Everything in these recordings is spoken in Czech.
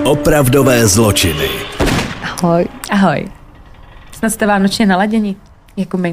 Opravdové zločiny. Ahoj. Ahoj. Snad jste vánočně naladěni, jako my.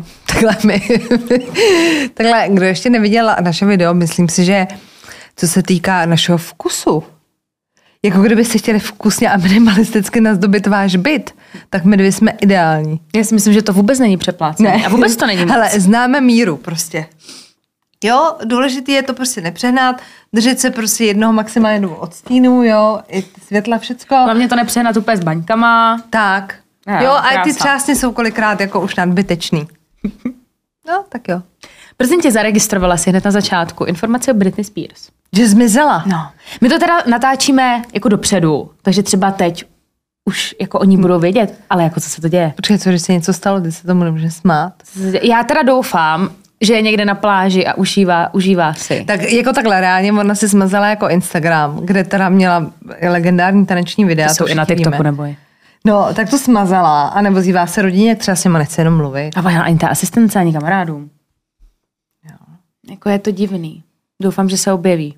Takhle, kdo ještě neviděl naše video, myslím si, že co se týká našeho vkusu, jako kdybyste chtěli vkusně a minimalisticky nazdobit váš byt, tak my dvě jsme ideální. Já si myslím, že to vůbec není přeplácené. A vůbec to není moc. Hele, známe míru prostě. Jo, důležitý je to prostě nepřehnat, držet se prostě jednoho maximálně dvou odstínů, jo, i světla, všecko. Hlavně to nepřehnat úplně s baňkama. Tak. Jo, a ty třásny jsou kolikrát jako už nadbytečný. No, tak jo. Prosím tě, zaregistrovala si hned na začátku informace o Britney Spears. Že zmizela. No. My to teda natáčíme jako dopředu, takže třeba teď už jako oni budou vědět, ale jako co se to děje? Počkej, co, když se něco stalo, ty se tomu nemůže smát. Já teda doufám, že je někde na pláži a užívá si. Tak jako takhle reálně, ona si smazala jako Instagram, kde teda měla legendární taneční videa. To jsou i na TikToku, neboj. No, tak to smazala a nebo zývá se rodině, třeba s nima nechce jenom mluvit. A ona ani ta asistence, ani kamarádům. Jo. Jako je to divný. Doufám, že se objeví.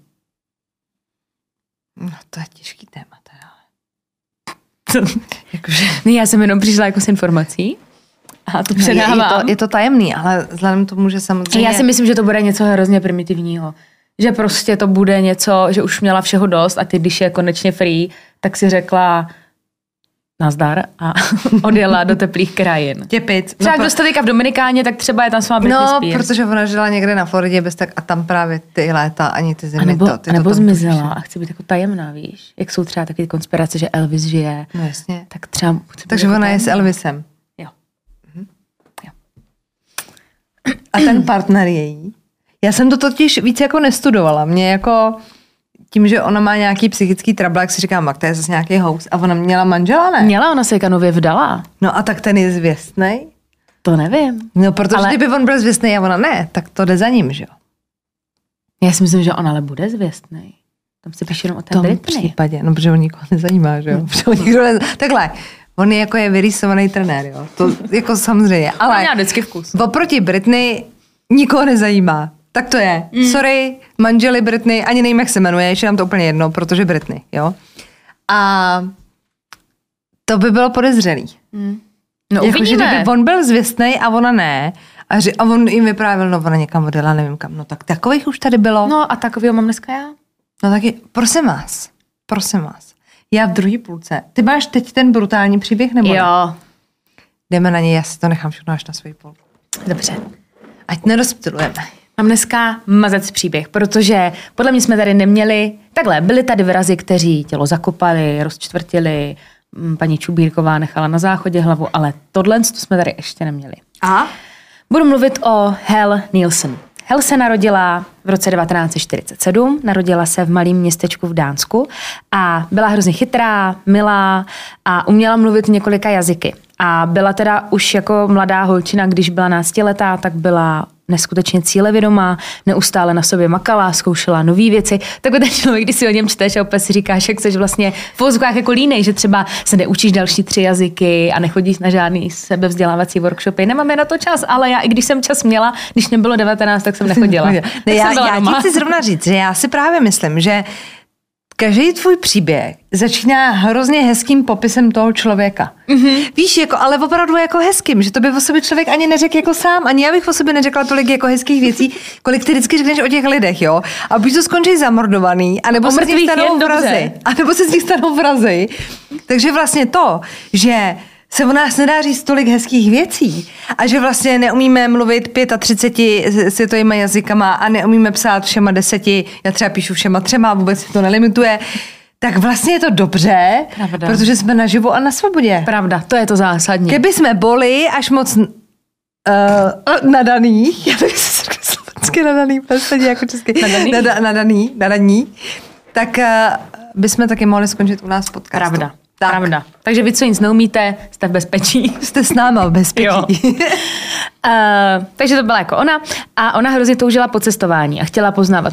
No, to je těžký téma teda. Jakože... Ne, já jsem jenom přišla jako s informací. A to předávám. Je to tajemný, ale vzhledem tomu, že samozřejmě... Já si myslím, že to bude něco hrozně primitivního. Že prostě to bude něco, že už měla všeho dost a ty, když je konečně free, tak si řekla nazdar a odjela do teplých krajin. Těpit. Třeba kdo jste teďka v Dominikáně, tak třeba je tam s váma Britney Spears. No, protože ona žila někde na Floridě bez tak a tam právě ty léta ani ty zimy. Nebo zmizela a chci být jako tajemná, víš? Jak jsou třeba taky konspirace, že Elvis žije. No jasně. Tak třeba... Takže ona je s Elvisem. Jo. Jo. A ten partner její? Já jsem to totiž víc jako nestudovala. Mě jako... Tím, že ona má nějaký psychický trouble, jak si říkám, tak to je zase nějaký hoax. A ona měla manžela, ne? Měla, ona se nově vdala. No a tak ten je zvěstnej? To nevím. No, protože kdyby on byl zvěstnej a ona ne, tak to jde za ním, že jo? Já si myslím, že on ale bude zvěstnej. Tam se píše jenom o té Britney. V případě, no, protože on nikoho nezajímá, že jo? Takhle, on je jako je vyrýsovaný trenér, jo? To jako samozřejmě, ale měla vždycky vkus. Oproti Britney nikoho nezajímá. Tak to je. Sorry, manželi Britney, ani nevím, jak se jmenuje, ještě nám to úplně jedno, protože Britney, jo. A to by bylo podezřelý. No jako, že uvidíme. kdyby on byl zvěstnej a ona ne, a on jim vyprávěl, no ona někam odjela, nevím kam, no tak takových už tady bylo. No a takovýho mám dneska já. No taky, prosím vás, já v druhé půlce. Ty máš teď ten brutální příběh, nebo jo. Ne? Jdeme na něj, já si to nechám všechno až na svůj půl. Dobře. Ať nerozptylujeme. Mám dneska mazec příběh, protože podle mě jsme tady neměli, takhle, byli tady vrazi, kteří tělo zakopali, rozčtvrtili, paní Čubírková nechala na záchodě hlavu, ale tohle jsme tady ještě neměli. A? Budu mluvit o Hell Nielsen. Hell se narodila v roce 1947, narodila se v malém městečku v Dánsku a byla hrozně chytrá, milá a uměla mluvit několika jazyky. A byla teda už jako mladá holčina, když byla náctiletá, tak byla neskutečně cílevědomá, neustále na sobě makala, zkoušela nové věci. Takhle ten člověk, když si o něm čteš a opět si říkáš, jak jsi vlastně v vozovkách jako línej, že třeba se neučíš další 3 jazyky a nechodíš na žádný sebevzdělávací workshopy. Nemám na to čas, ale já i když jsem čas měla, když nebylo 19, tak jsem nechodila. Ne, já ti chci zrovna říct, že já si právě myslím, že každý tvůj příběh začíná hrozně hezkým popisem toho člověka. Mm-hmm. Víš, jako, ale opravdu jako hezkým, že to by o sobě člověk ani neřekl jako sám, ani já bych o sobě neřekla tolik jako hezkých věcí, kolik ty vždycky řekneš o těch lidech, jo? A buď to skončí zamordovaný, anebo se z nich stanou vrazy. A nebo se z nich stanou vrazy. Takže vlastně to, že se o nás nedá říct tolik hezkých věcí a že vlastně neumíme mluvit 35 světovými jazykama a neumíme psát všema 10, já třeba píšu všema 3, vůbec to nelimituje, tak vlastně je to dobře, pravda. Protože jsme naživu a na svobodě. Pravda, to je to zásadní. Kdyby jsme byli až moc nadaný, já bych se řekla slovensky nadaný, vlastně jako česky, nadaný, tak bychom taky mohli skončit u nás v podcastu. Pravda. Tak. Pravda. Takže vy, co nic neumíte, jste v bezpečí. Jste s náma v bezpečí. Takže to byla jako ona. A ona hrozně toužila po cestování a chtěla poznávat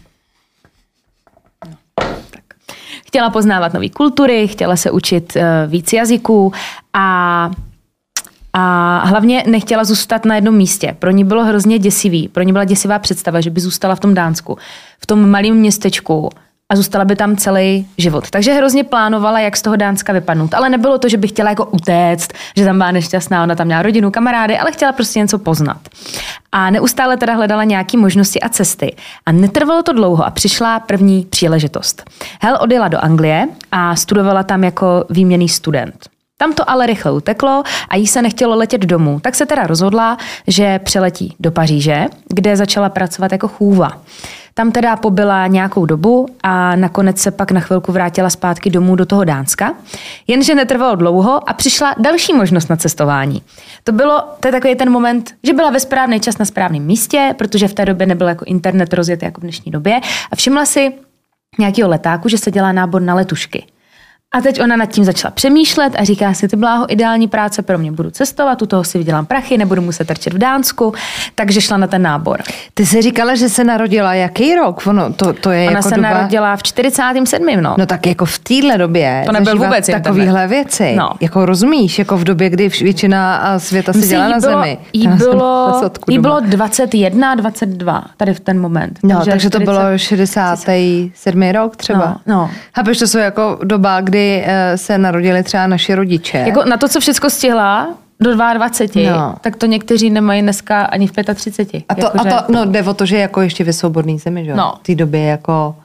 chtěla poznávat nové kultury, chtěla se učit víc jazyků a hlavně nechtěla zůstat na jednom místě. Pro ní bylo hrozně děsivý. Pro ní byla děsivá představa, že by zůstala v tom Dánsku. V tom malém městečku a zůstala by tam celý život. Takže hrozně plánovala, jak z toho Dánska vypadnout. Ale nebylo to, že by chtěla jako utéct, že tam byla nešťastná, ona tam měla rodinu, kamarády, ale chtěla prostě něco poznat. A neustále teda hledala nějaké možnosti a cesty. A netrvalo to dlouho a přišla první příležitost. Hel odjela do Anglie a studovala tam jako výměnný student. Tam to ale rychle uteklo a jí se nechtělo letět domů, tak se teda rozhodla, že přeletí do Paříže, kde začala pracovat jako chůva. Tam teda pobyla nějakou dobu a nakonec se pak na chvilku vrátila zpátky domů do toho Dánska. Jenže netrvalo dlouho a přišla další možnost na cestování. To je takový ten moment, že byla ve správný čas na správném místě, protože v té době nebyl jako internet rozjetý jako v dnešní době a všimla si nějakého letáku, že se dělá nábor na letušky. A teď ona nad tím začala přemýšlet a říká si, ty bláho, ideální práce pro mě, budu cestovat, u toho si vydělám prachy, nebudu muset trčet v Dánsku, takže šla na ten nábor. Ty jsi říkala, že se narodila jaký rok? To je ona jako se doba... narodila v 47. No. No tak jako v téhle době to nebyl vůbec takovýhle věci. No. Jako rozumíš, jako v době, kdy většina světa se dělá na zemi. Jí bylo 21, 22, tady v ten moment. No, takže to bylo 67. rok třeba. No. Chápeš, to jsou jako doba, kdy se narodili třeba naši rodiče. Jako na to, co všechno stihla do 22, no. Tak to někteří nemají dneska ani v 35. No jde o to, že jako ještě ve svobodný zemi, že? No. V té době jako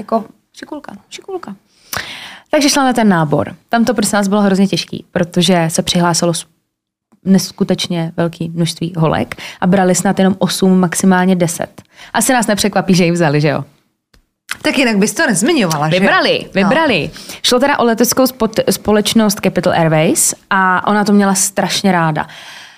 šikulka. Takže šla na ten nábor. Tam to prostě nás bylo hrozně těžký, protože se přihlásilo neskutečně velké množství holek a brali snad jenom 8, maximálně 10. Asi nás nepřekvapí, že ji vzali, že jo? Tak jinak bys to nezmiňovala, že? Vybrali. No. Šlo teda o leteckou společnost Capital Airways a ona to měla strašně ráda.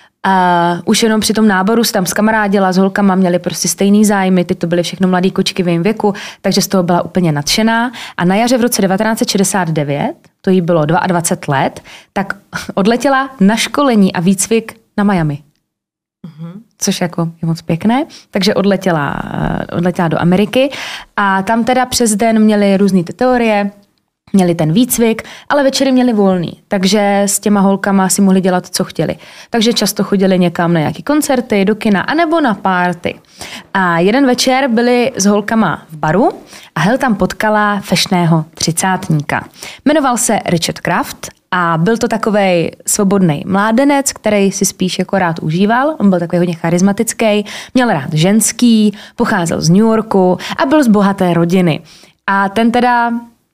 Už jenom při tom náboru se tam skamarádila s holkama, měli prostě stejný zájmy, ty to byly všechno mladý kočky v jejím věku, takže z toho byla úplně nadšená. A na jaře v roce 1969, to jí bylo 22 let, tak odletěla na školení a výcvik na Miami. Což jako je moc pěkné. Takže odletěla do Ameriky a tam teda přes den měli různý ty teorie, měli ten výcvik, ale večery měli volný, takže s těma holkama si mohli dělat, co chtěli. Takže často chodili někam na nějaký koncerty, do kina, anebo na party. A jeden večer byli s holkama v baru a Hel tam potkala fešného třicátníka. Jmenoval se Richard Kraft a byl to takovej svobodný mládenec, který si spíš jako rád užíval. On byl takový hodně charismatický, měl rád ženský, pocházel z New Yorku a byl z bohaté rodiny. A ten teda...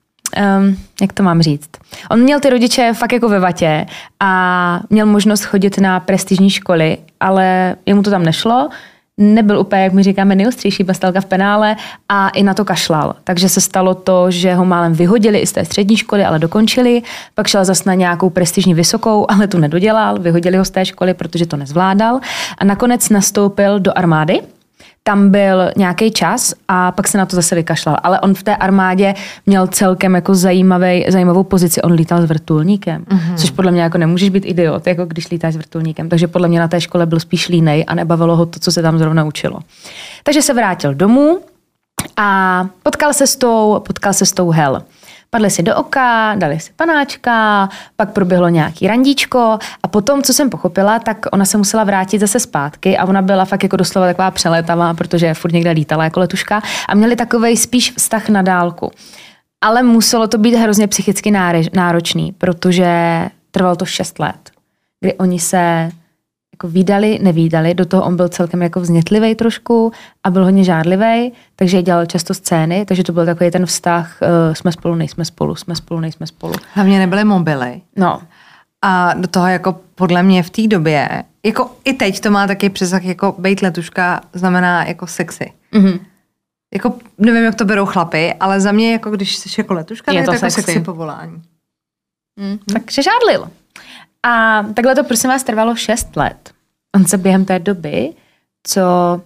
jak to mám říct? On měl ty rodiče fakt jako ve vatě a měl možnost chodit na prestižní školy, ale jemu to tam nešlo. Nebyl úplně, jak my říkáme, nejostřejší bastelka v penále a i na to kašlal. Takže se stalo to, že ho málem vyhodili i z té střední školy, ale dokončili. Pak šel zas na nějakou prestižní vysokou, ale tu nedodělal. Vyhodili ho z té školy, protože to nezvládal. A nakonec nastoupil do armády. Tam byl nějaký čas a pak se na to zase vykašlal. Ale on v té armádě měl celkem jako zajímavou pozici. On lítal s vrtulníkem, což podle mě jako nemůžeš být idiot, jako když lítáš s vrtulníkem. Takže podle mě na té škole byl spíš línej a nebavilo ho to, co se tam zrovna učilo. Takže se vrátil domů a potkal se s tou Hel. Padli si do oka, dali si panáčka, pak proběhlo nějaký randíčko a potom, co jsem pochopila, tak ona se musela vrátit zase zpátky a ona byla fakt jako doslova taková přelétavá, protože furt někde lítala jako letuška a měli takovej spíš vztah na dálku. Ale muselo to být hrozně psychicky náročný, protože trvalo to 6 let, kdy oni se jako nevídali, do toho on byl celkem jako vznětlivej trošku a byl hodně žádlivej, takže dělal často scény, takže to byl takový ten vztah, jsme spolu, nejsme spolu, jsme spolu, nejsme spolu. Hlavně nebyly mobily. No. A do toho jako podle mě v té době, jako i teď to má taky přesah, jako bejt letuška znamená jako sexy. Jako nevím, jak to berou chlapy, ale za mě jako když jsi jako letuška, je to jako sexy povolání. Takže žádlil. A takhle to prosím vás trvalo 6 let. On se během té doby, co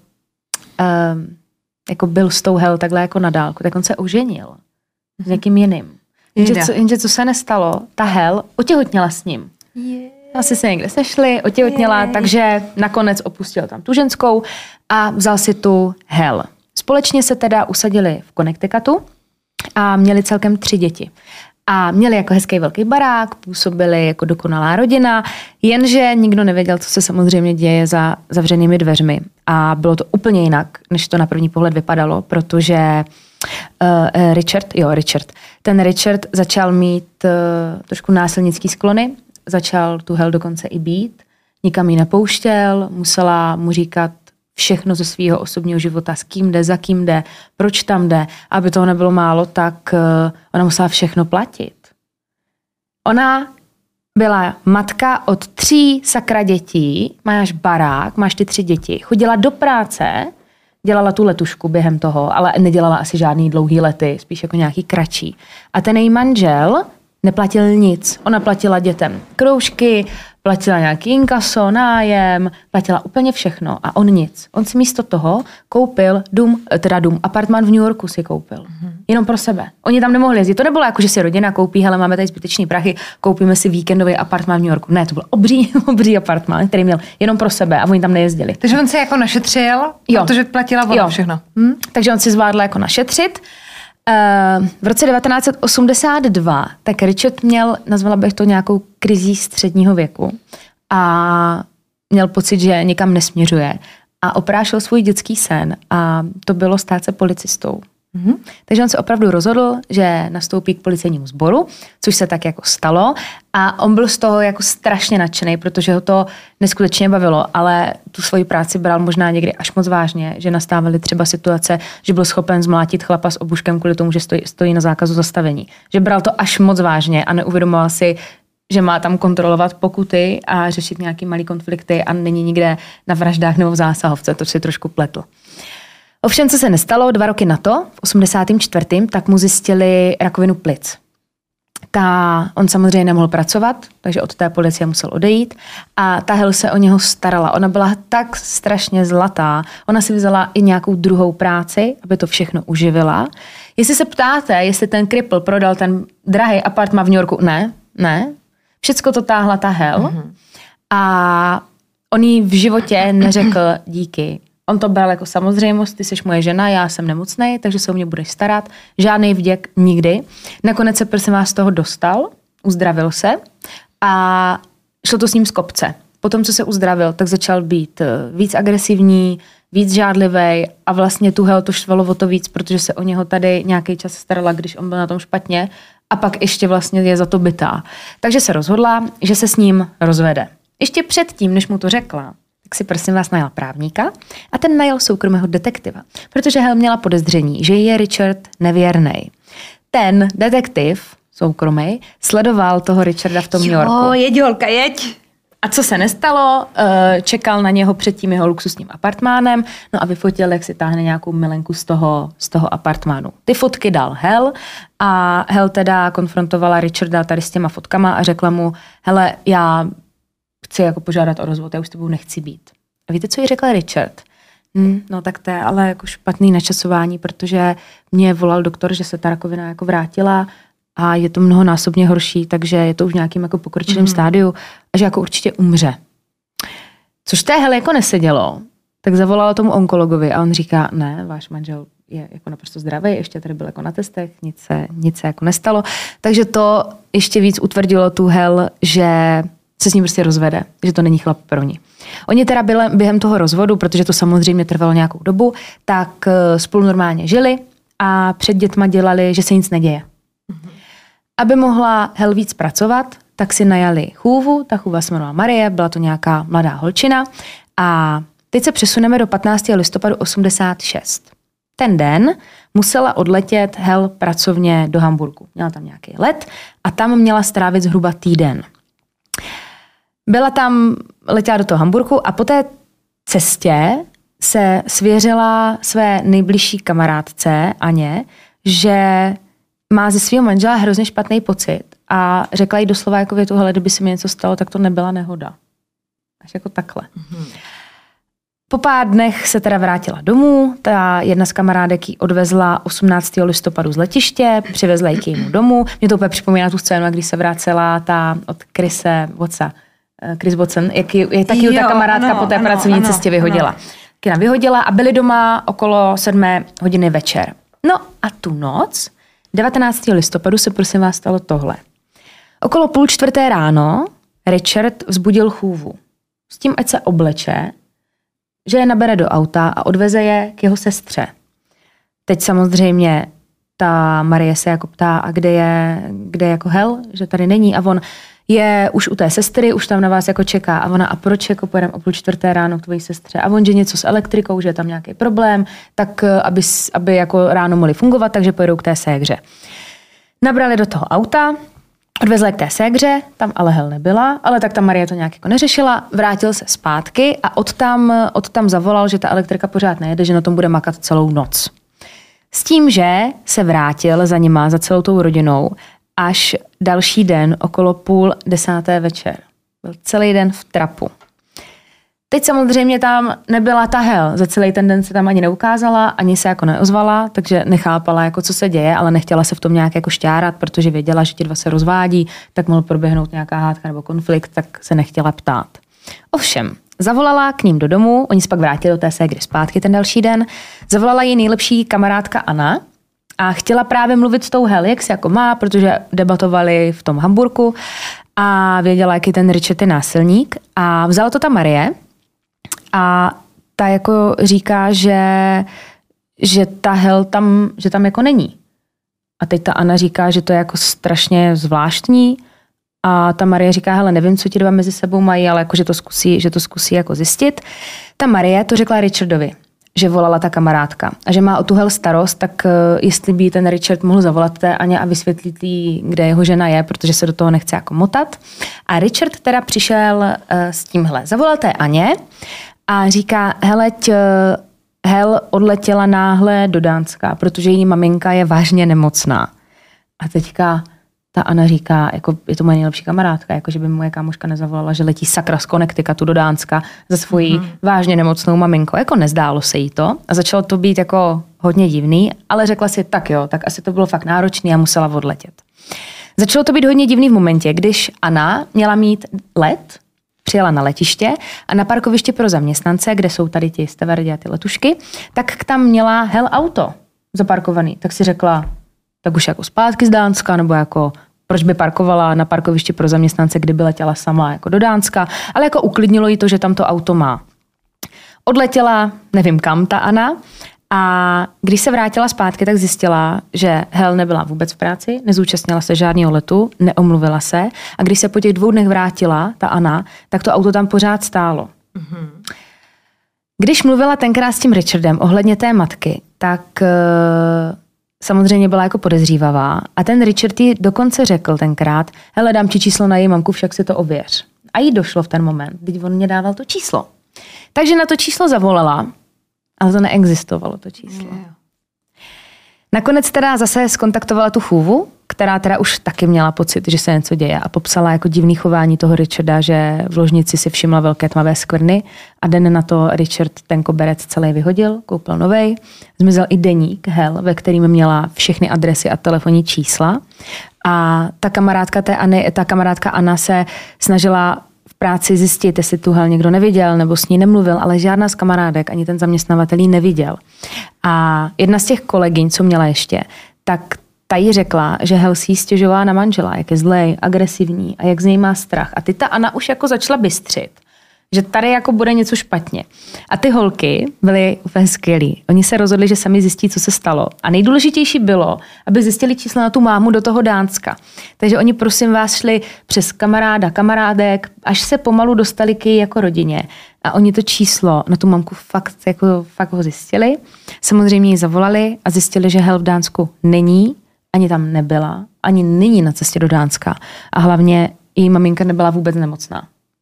jako byl s tou Hel takhle jako na dálku, tak on se oženil s někým jiným. Jenže co se nestalo, ta Hel otěhotněla s ním. Asi se někde sešli, otěhotněla, takže nakonec opustil tam tu ženskou a vzal si tu Hel. Společně se teda usadili v Connecticutu a měli celkem 3 děti. A měli jako hezký velký barák, působili jako dokonalá rodina, jenže nikdo nevěděl, co se samozřejmě děje za zavřenými dveřmi. A bylo to úplně jinak, než to na první pohled vypadalo, protože Richard. Ten Richard začal mít trošku násilnický sklony, začal tu Hel dokonce i být, nikam ji nepouštěl, musela mu říkat všechno ze svého osobního života, s kým jde, za kým jde, proč tam jde. Aby toho nebylo málo, tak ona musela všechno platit. Ona byla matka od 3 sakra dětí, máš barák, máš ty 3 děti, chodila do práce, dělala tu letušku během toho, ale nedělala asi žádný dlouhý lety, spíš jako nějaký kratší. A ten její manžel neplatil nic. Ona platila dětem kroužky, platila nějaký inkaso, nájem, platila úplně všechno a on nic. On si místo toho koupil apartmán v New Yorku si koupil. Jenom pro sebe. Oni tam nemohli jezdit. To nebylo jako, že si rodina koupí, hele, máme tady zbytečný prachy, koupíme si víkendový apartmán v New Yorku. Ne, to byl obří apartmán, který měl jenom pro sebe a oni tam nejezdili. Takže on se jako našetřil, protože platila ona všechno. Takže on si zvládl jako našetřit. V roce 1982 tak Richard měl, nazvala bych to nějakou krizí středního věku a měl pocit, že nikam nesměřuje a oprášil svůj dětský sen a to bylo stát se policistou. Takže on se opravdu rozhodl, že nastoupí k policejnímu sboru, což se tak jako stalo a on byl z toho jako strašně nadšený, protože ho to neskutečně bavilo, ale tu svoji práci bral možná někdy až moc vážně, že nastávaly třeba situace, že byl schopen zmlátit chlapa s obuškem kvůli tomu, že stojí na zákazu zastavení. Že bral to až moc vážně a neuvědomoval si, že má tam kontrolovat pokuty a řešit nějaký malý konflikty a není nikde na vraždách nebo v zásahovce, to si trošku pletl. Ovšem, co se nestalo, 2 roky na to, v 84. tak mu zjistili rakovinu plic. On samozřejmě nemohl pracovat, takže od té policie musel odejít a ta Hel se o něho starala. Ona byla tak strašně zlatá. Ona si vzala i nějakou druhou práci, aby to všechno uživila. Jestli se ptáte, jestli ten kripl prodal ten drahý apartmán v New Yorku, ne. Všecko to táhla ta Hel a on jí v životě neřekl díky. On to bral jako samozřejmost, ty jsi moje žena, já jsem nemocnej, takže se o mě budeš starat. Žádný vděk nikdy. Nakonec se prosím vás z toho dostal, uzdravil se a šlo to s ním z kopce. Potom, co se uzdravil, tak začal být víc agresivní, víc žádlivý a vlastně tu Hel to štvalo o to víc, protože se o něho tady nějaký čas starala, když on byl na tom špatně a pak ještě vlastně je za to bitá. Takže se rozhodla, že se s ním rozvede. Ještě předtím, než mu to řekla, tak si prosím vás najal právníka a ten najal soukromého detektiva, protože Hel měla podezření, že je Richard nevěrnej. Ten detektiv, soukromý, sledoval toho Richarda v tom New Yorku. Jeď holka, jeď! A co se nestalo, čekal na něho před tím jeho luxusním apartmánem, no a vyfotil, jak si táhne nějakou milenku z toho apartmánu. Ty fotky dal Hel a Hel teda konfrontovala Richarda tady s těma fotkama a řekla mu, hele, já chci jako požádat o rozvod, já už s tebou nechci být. A víte, co jí řekl Richard? No tak to je ale jako špatný načasování, protože mě volal doktor, že se ta rakovina jako vrátila a je to mnohonásobně horší, takže je to už v nějakým jako pokročilém stádiu a že jako určitě umře. Což té Hel jako nesedělo, tak zavolala tomu onkologovi a on říká, ne, váš manžel je jako naprosto zdravý, ještě tady byl jako na testech, nic se jako nestalo. Takže to ještě víc utvrdilo tu Hel, že se s ním prostě rozvede, že to není chlap pro ní. Oni teda během toho rozvodu, protože to samozřejmě trvalo nějakou dobu, tak spolu normálně žili a před dětma dělali, že se nic neděje. Aby mohla Hel víc pracovat, tak si najali chůvu, ta chůva se jmenovala Marie, byla to nějaká mladá holčina a teď se přesuneme do 15. listopadu 86. Ten den musela odletět Hel pracovně do Hamburku. Měla tam nějaký let a tam měla strávit zhruba týden. Letěla do toho Hamburku a po té cestě se svěřila své nejbližší kamarádce Aně, že má ze svého manžela hrozně špatný pocit a řekla jí doslova jako větu, hele, kdyby se mi něco stalo, tak to nebyla nehoda. Až jako takhle. Po pár dnech se teda vrátila domů, ta jedna z kamarádek ji odvezla 18. listopadu z letiště, přivezla ji k jejímu domu. Mě to úplně připomíná tu scénu, když se vracela ta od Chris Watson, jak taky ta kamarádka po té pracovní cestě vyhodila. Kina vyhodila a byli doma okolo 7 hodiny večer. No a tu noc, 19. listopadu se prosím vás stalo tohle. Okolo 3:30 ráno Richard vzbudil chůvu. S tím, ať se obleče, že je nabere do auta a odveze je k jeho sestře. Teď samozřejmě ta Marie se jako ptá, a kde je jako Hel, že tady není, a on je už u té sestry, už tam na vás jako čeká, a ona, a proč jako pojedeme o 3:30 ráno k tvojí sestře, a on, že něco s elektrikou, že je tam nějaký problém, tak aby jako ráno mohli fungovat, takže pojedou k té ségře. Nabrali do toho auta, odvezli k té ségře, tam ale Hel nebyla, ale tak ta Marie to nějak jako neřešila, vrátil se zpátky a odtam zavolal, že ta elektrika pořád nejede, že na tom bude makat celou noc. S tím, že se vrátil za nima, za celou tou rodinou, až další den okolo 9:30 večer. Byl celý den v trapu. Teď samozřejmě tam nebyla ta Hel, za celý ten den se tam ani neukázala, ani se jako neozvala, takže nechápala, jako co se děje, ale nechtěla se v tom nějak jako šťárat, protože věděla, že ti dva se rozvádí, tak mohl proběhnout nějaká hádka nebo konflikt, tak se nechtěla ptát. Ovšem, zavolala k ním do domu, oni se pak vrátili do té ségry zpátky ten další den, zavolala její nejlepší kamarádka Anna a chtěla právě mluvit s tou Hel, jak se jako má, protože debatovali v tom Hamburku a věděla, jaký ten Richard je násilník, a vzala to ta Marie. A ta jako říká, že ta Hel tam jako není. A teď ta Anna říká, že to je jako strašně zvláštní. A ta Marie říká, hele, nevím, co ti dva mezi sebou mají, ale jako, že to zkusí jako zjistit. Ta Marie to řekla Richardovi, že volala ta kamarádka a že má o tu Hel starost, tak jestli by ten Richard mohl zavolat té Aně a vysvětlit jí, kde jeho žena je, protože se do toho nechce jako motat. A Richard teda přišel s tímhle. Zavolal té Aně a říká, heleď, Hel odletěla náhle do Dánska, protože její maminka je vážně nemocná. A teďka ta Anna říká, jako je to moje nejlepší kamarádka, jako že by moje kámoška nezavolala, že letí sakra z Connecticutu do Dánska za svojí vážně nemocnou maminkou. Jako nezdálo se jí to a začalo to být jako hodně divný, ale řekla si, tak jo, tak asi to bylo fakt náročný a musela odletět. Začalo to být hodně divný v momentě, když Anna měla mít let, přijela na letiště a na parkoviště pro zaměstnance, kde jsou tady ti stevardi a ty letušky, tak tam měla Hel auto zaparkovaný. Tak si řekla, tak už jako zpátky z Dánska, nebo jako proč by parkovala na parkovišti pro zaměstnance, kdy by letěla sama jako do Dánska, ale jako uklidnilo jí to, že tam to auto má. Odletěla, nevím kam ta Anna, a když se vrátila zpátky, tak zjistila, že Hel nebyla vůbec v práci, nezúčastnila se žádného letu, neomluvila se, a když se po těch 2 dnech vrátila ta Anna, tak to auto tam pořád stálo. Když mluvila tenkrát s tím Richardem ohledně té matky, tak samozřejmě byla jako podezřívavá a ten Richard jí dokonce řekl tenkrát, hele, dám ti číslo na její mamku, však si to ověř. A jí došlo v ten moment, když on mě dával to číslo. Takže na to číslo zavolala, ale to neexistovalo, to číslo. Nakonec teda zase zkontaktovala tu chůvu, která teda už taky měla pocit, že se něco děje, a popsala jako divný chování toho Richarda, že v ložnici si všimla velké tmavé skvrny a den na to Richard ten koberec celý vyhodil, koupil novej. Zmizel i deník Hel, ve kterým měla všechny adresy a telefonní čísla. A ta kamarádka Anna se snažila v práci zjistit, jestli tu Hel někdo neviděl nebo s ní nemluvil, ale žádná z kamarádek, ani ten zaměstnavatel jí neviděl. A jedna z těch kolegyň, co měla ještě, tak ta jí řekla, že Hel si jí stěžovala na manžela, jak je zlej, agresivní a jak z něj má strach. A ty ta Anna už jako začala bystřit, že tady jako bude něco špatně. A ty holky byly úplně skvělý. Oni se rozhodli, že sami zjistí, co se stalo. A nejdůležitější bylo, aby zjistili číslo na tu mámu do toho Dánska. Takže oni, prosím vás, šli přes kamarádek, až se pomalu dostali k její jako rodině. A oni to číslo na tu mamku fakt ho zjistili. Samozřejmě ji zavolali a zjistili, že Hel v Dánsku není, ani tam nebyla, ani není na cestě do Dánska. A hlavně její maminka nebyla vůbec nemocná.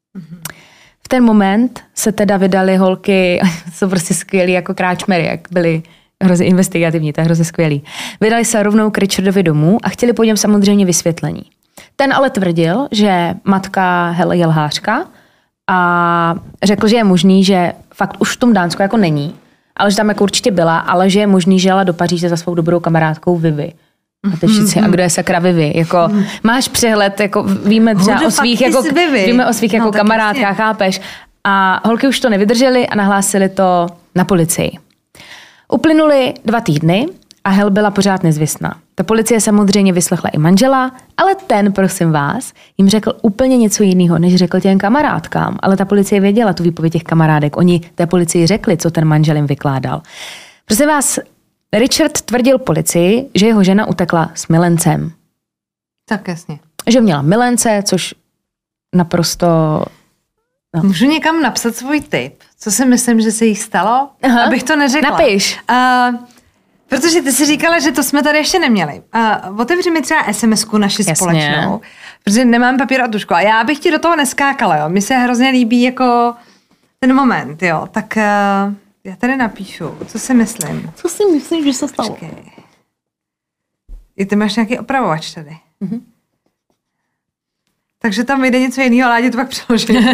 V ten moment se teda vydali holky, jsou prostě skvělí jako kráčmery, jak byli hrozně investigativní, to je hrozně skvělý. Vydali se rovnou k Richardovi domů a chtěli po něm samozřejmě vysvětlení. Ten ale tvrdil, že matka Hel je lhářka a řekl, že je možný, že fakt už v tom Dánsku jako není, ale že tam jako určitě byla, ale že je možný, že jela do Paříže za svou dobrou kamarádkou Vivi. A teď všichni, a kdo je sakra Vivi? Jako, máš přehled, jako víme třeba o svých, jako, víme o svých jako kamarádkách, chápeš? A holky už to nevydržely a nahlásili to na policii. Uplynuly 2 týdny a Hel byla pořád nezvěstná. Ta policie samozřejmě vyslechla i manžela, ale ten, prosím vás, jim řekl úplně něco jiného, než řekl těm kamarádkám. Ale ta policie věděla tu výpověď těch kamarádek. Oni té policii řekli, co ten manžel jim vykládal. Prosím vás, Richard tvrdil policii, že jeho žena utekla s milencem. Tak jasně. Že měla milence, což naprosto... No. Můžu někam napsat svůj tip? Co si myslím, že se jí stalo? Aha. Abych to neřekla. Napiš. Protože ty jsi říkala, že to jsme tady ještě neměli. Otevři mi třeba SMS-ku naši společnou, protože nemám papír a tužku. A já bych ti do toho neskákala, jo. Mně se hrozně líbí jako ten moment, jo. Tak já tady napíšu, co si myslím. Co si myslím, že se stalo? Počkej. I ty máš nějaký opravovač tady. Mhm. Takže tam vyjde něco jiného, ale já ti to pak přeložím.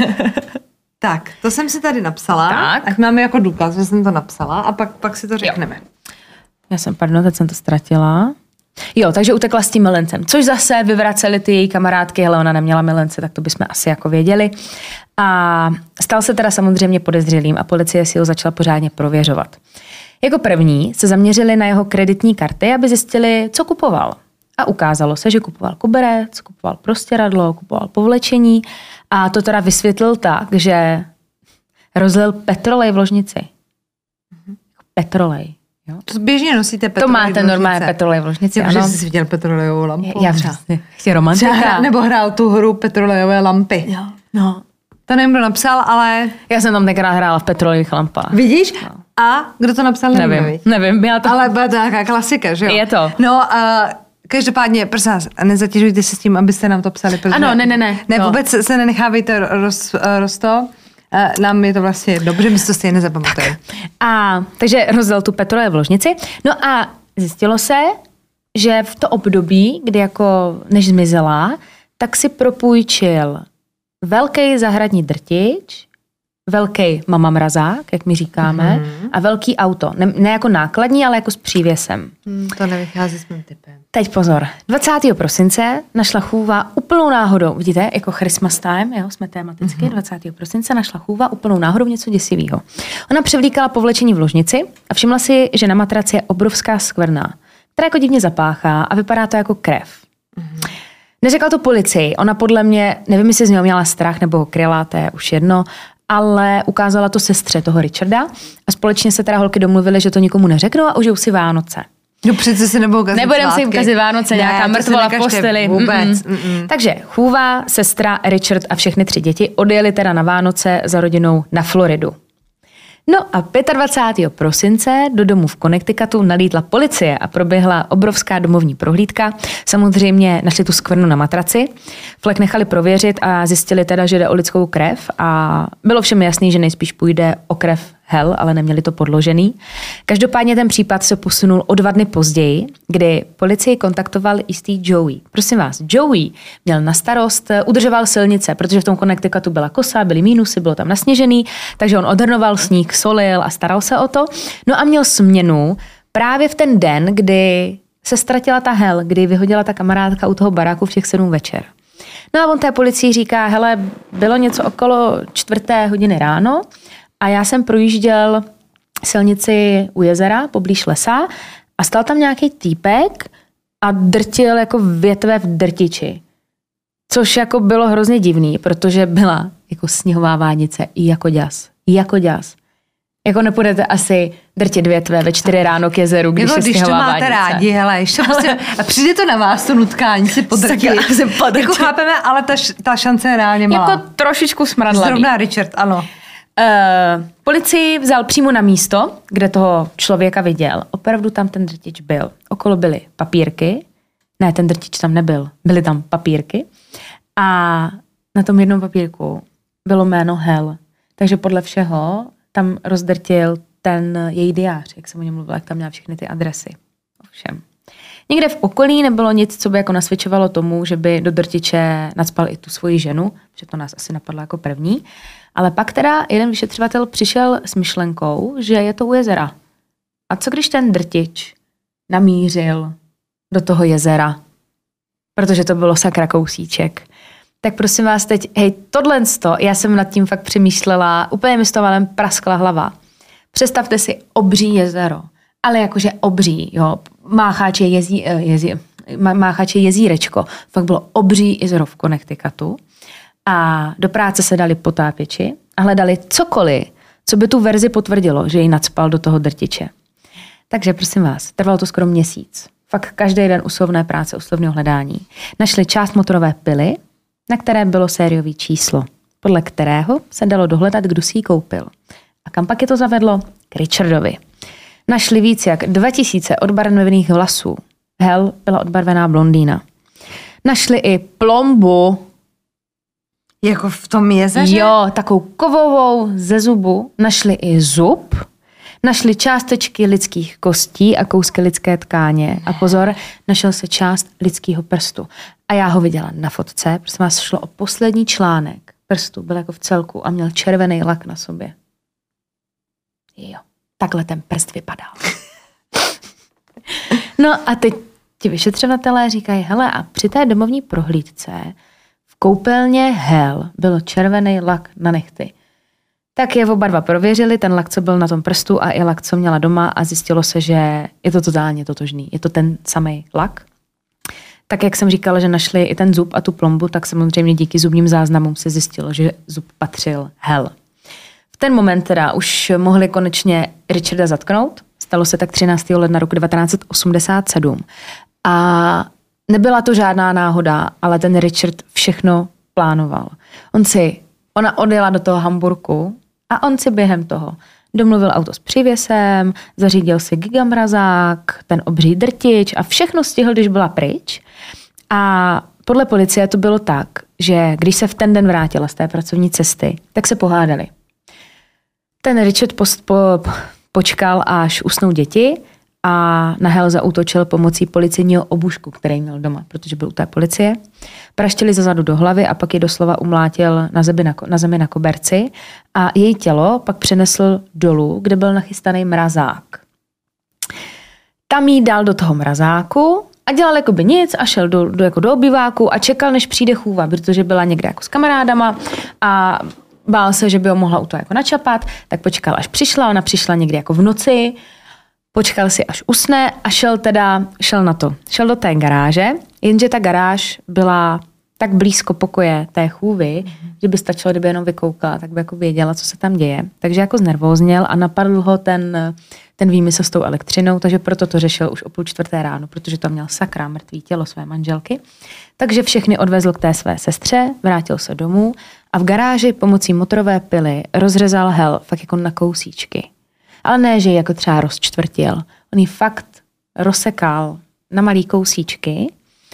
Tak, to jsem si tady napsala. Tak. Ať máme jako důkaz, že jsem to napsala a pak si to řekneme. Jo. Teď jsem to ztratila. Jo, takže utekla s tím milencem, což zase vyvraceli ty její kamarádky, hele, ona neměla milence, tak to bychom asi jako věděli. A stal se teda samozřejmě podezřelým a policie si ho začala pořádně prověřovat. Jako první se zaměřili na jeho kreditní karty, aby zjistili, co kupoval. A ukázalo se, že kupoval koberec, kupoval prostěradlo, kupoval povlečení a to teda vysvětlil tak, že rozlil petrolej v ložnici. Petrolej. Jo? To běžně nosíte petrolej. To máte normálně petrolej v ložnici, ano. Že jsi viděl petrolejovou lampu. Já přesně. Chci romantika. Nebo hrál tu hru petrolejové lampy. Jo. No. To nevím, kdo napsal, ale... Já jsem tam tenkrát hrála v petrolejových lampách. Vidíš? No. A kdo to napsal? Nevím. Já to... Ale byla to nějaká klasika, že jo? Je to. No, každopádně, prosím vás, nezatěžujte se s tím, abyste nám to psali. Ano, ne. Ne, vůbec se nenechávejte rosto. Nám je to vlastně dobře, my si to stejně nezapamatujeme. Takže rozděl tu petrolej v ložnici. No a zjistilo se, že v to období, kdy jako než zmizela, tak si propůjčil velký zahradní drtič, velký mama mrazák, jak my říkáme, a velký auto. Ne jako nákladní, ale jako s přívěsem. To nevychází s mým typem. Teď pozor. 20. prosince našla chůva úplnou náhodou, vidíte, jako Christmas time, jo, jsme tematicky, 20. prosince našla chůva úplnou náhodou něco děsivého. Ona převlíkala povlečení v ložnici a všimla si, že na matraci je obrovská skvrna, která jako divně zapáchá a vypadá to jako krev. Neřekla to policii, ona podle mě, nevím, jestli z něho měla strach nebo ho kryla, to je už jedno, ale ukázala to sestře toho Richarda a společně se teda holky domluvily, že to nikomu neřeknou a užijou si Vánoce. No přece si nebudou kazit Nebudem si ukazit Vánoce, nějaká mrtvola v posteli. Vůbec. Takže chůva, sestra, Richard a všechny 3 děti odjeli teda na Vánoce za rodinou na Floridu. No a 25. prosince do domu v Connecticutu nalítla policie a proběhla obrovská domovní prohlídka. Samozřejmě našli tu skvrnu na matraci. Flek nechali prověřit a zjistili teda, že jde o lidskou krev a bylo všem jasný, že nejspíš půjde o krev Hel, ale neměli to podložený. Každopádně ten případ se posunul o 2 dny později, kdy policii kontaktoval jistý Joey. Prosím vás, Joey měl na starost, udržoval silnice, protože v tom Connecticutu byla kosa, byly mínusy, bylo tam nasněžený, takže on odhrnoval sníh, solil a staral se o to. No a měl směnu právě v ten den, kdy se ztratila ta Hel, kdy vyhodila ta kamarádka u toho baráku v těch 7 večer. No a on té policii říká, hele, bylo něco okolo 4:00 ráno, a já jsem projížděl silnici u jezera, poblíž lesa a stal tam nějaký týpek a drtil jako větve v drtiči. Což jako bylo hrozně divný, protože byla jako sněhová vánice i jako děs. Jako děs. Jako nepůjdete asi drtit větve ve 4 ráno k jezeru, když je sněhová vánice. Když to máte rádi, hele, ještě prostě, a přijde to na vás, to nutkání si podrtit. Jako chápeme, ale ta šance je reálně malá. Jako trošičku smradlavý. Zrovna Richard, ano. Policii vzal přímo na místo, kde toho člověka viděl. Opravdu tam ten drtič byl. Okolo byly papírky. Ne, ten drtič tam nebyl. Byly tam papírky. A na tom jednom papírku bylo jméno Hel. Takže podle všeho tam rozdrtil ten její diář, jak jsem o něm mluvila, jak tam měla všechny ty adresy. Ovšem. Někde v okolí nebylo nic, co by jako nasvědčovalo tomu, že by do drtiče nacpal i tu svoji ženu, protože to nás asi napadlo jako první. Ale pak teda jeden vyšetřovatel přišel s myšlenkou, že je to u jezera. A co když ten drtič namířil do toho jezera? Protože to bylo sakra kousíček. Tak prosím vás teď, hej, tohleto, já jsem nad tím fakt přemýšlela, úplně mi z toho valem praskla hlava. Představte si obří jezero, ale jakože obří, jo, Mácháč je jezírečko. Fakt bylo obří jezero v Connecticutu. A do práce se dali potápěči a hledali cokoliv, co by tu verzi potvrdilo, že ji nacpal do toho drtiče. Takže prosím vás, trvalo to skoro měsíc. Fakt každý den usilovné práce, usilovného hledání. Našli část motorové pily, na které bylo sériové číslo, podle kterého se dalo dohledat, kdo si ji koupil. A kam pak je to zavedlo? K Richardovi. Našli víc jak 2000 odbarvených vlasů. Hel byla odbarvená blondýna. Našli i plombu. Jako v tom jezeře? Jo, takovou kovovou ze zubu. Našli i zub. Našli částečky lidských kostí a kousky lidské tkáně. A pozor, našel se část lidského prstu. A já ho viděla na fotce, protože vás šlo o poslední článek prstu. Byl jako v celku a měl červený lak na sobě. Jo, takhle ten prst vypadal. No a teď ti vyšetřovatelé říkají, hele, a při té domovní prohlídce v koupelně Hel byl červený lak na nehty. Tak je oba dva prověřili, ten lak, co byl na tom prstu a i lak, co měla doma a zjistilo se, že je to totálně totožný. Je to ten samý lak. Tak jak jsem říkala, že našli i ten zub a tu plombu, tak samozřejmě díky zubním záznamům se zjistilo, že zub patřil Hel. V ten moment teda už mohli konečně Richarda zatknout. Stalo se tak 13. ledna roku 1987. A nebyla to žádná náhoda, ale ten Richard všechno plánoval. Ona odjela do toho Hamburku a on si během toho domluvil auto s přívěsem, zařídil si gigamrazák, ten obří drtič a všechno stihl, když byla pryč. A podle policie to bylo tak, že když se v ten den vrátila z té pracovní cesty, tak se pohádali. Ten Richard počkal, až usnou děti a na Hel zaútočil pomocí policejního obušku, který měl doma, protože byl u té policie. Praštili zezadu do hlavy a pak ji doslova umlátil na zemi na koberci a její tělo pak přenesl dolů, kde byl nachystaný mrazák. Tam jí dal do toho mrazáku a dělal jakoby nic a šel do obyváku a čekal, než přijde chůva, protože byla někde jako s kamarádama a bál se, že by ho mohla u toho jako načapat, tak počkal, až přišla. Ona přišla někdy jako v noci, počkal si, až usne a šel na to. Šel do té garáže, jenže ta garáž byla tak blízko pokoje té chůvy, že by stačilo, kdyby jenom vykoukala, tak by jako věděla, co se tam děje. Takže jako znervózněl a napadl ho ten výmysl s tou elektřinou, takže proto to řešil už o 3:30 ráno, protože tam měl sakra mrtvý tělo své manželky. Takže všechny odvezl k té své sestře, vrátil se domů a v garáži pomocí motorové pily rozřezal Hel fakt jako na kousíčky. Ale ne, že ji jako třeba rozčtvrtil. On ji fakt rozsekal na malý kousíčky,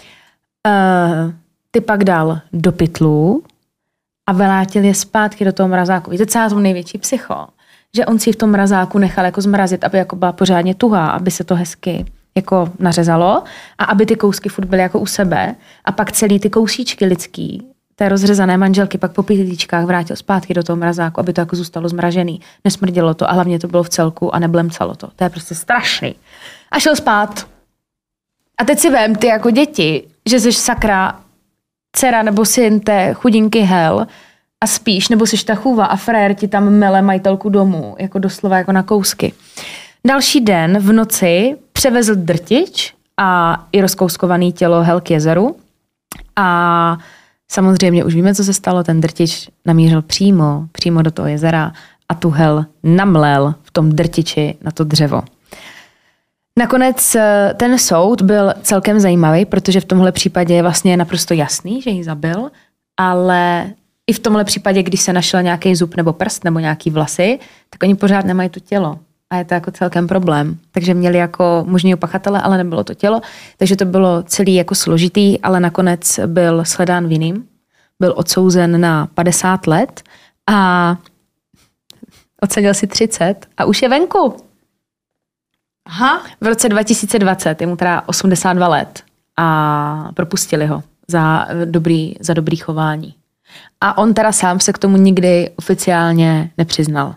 ty pak dal do pytlů a vrátil je zpátky do toho mrazáku. Víte, celá tom největší psycho, že on si ji v tom mrazáku nechal jako zmrazit, aby jako byla pořádně tuhá, aby se to hezky jako nařezalo a aby ty kousky furt byly jako u sebe a pak celý ty kousíčky lidský, té rozřezané manželky pak po pytlíčkách vrátil zpátky do toho mrazáku, aby to jako zůstalo zmražený. Nesmrdělo to a hlavně to bylo v celku a neblemcalo to. To je prostě strašný. A šel spát. A teď si vem, ty jako děti, že jsi sakra dcera nebo syn té chudinky Hel a spíš, nebo jsi ta chůva a frér ti tam mele majitelku domů, jako doslova jako na kousky. Další den v noci převezl drtič a i rozkouskované tělo Hel k jezeru a samozřejmě už víme, co se stalo, ten drtič namířil přímo do toho jezera a tu Hel namlel v tom drtiči na to dřevo. Nakonec ten soud byl celkem zajímavý, protože v tomhle případě je vlastně naprosto jasný, že ji zabil, ale i v tomhle případě, když se našel nějaký zub nebo prst nebo nějaký vlasy, tak oni pořád nemají to tělo. A je to jako celkem problém. Takže měli jako možného pachatele, ale nebylo to tělo. Takže to bylo celý jako složitý, ale nakonec byl shledán vinným. Byl odsouzen na 50 let a odseděl si 30 a už je venku. Aha. V roce 2020, je mu teda 82 let a propustili ho za dobrý chování. A on teda sám se k tomu nikdy oficiálně nepřiznal.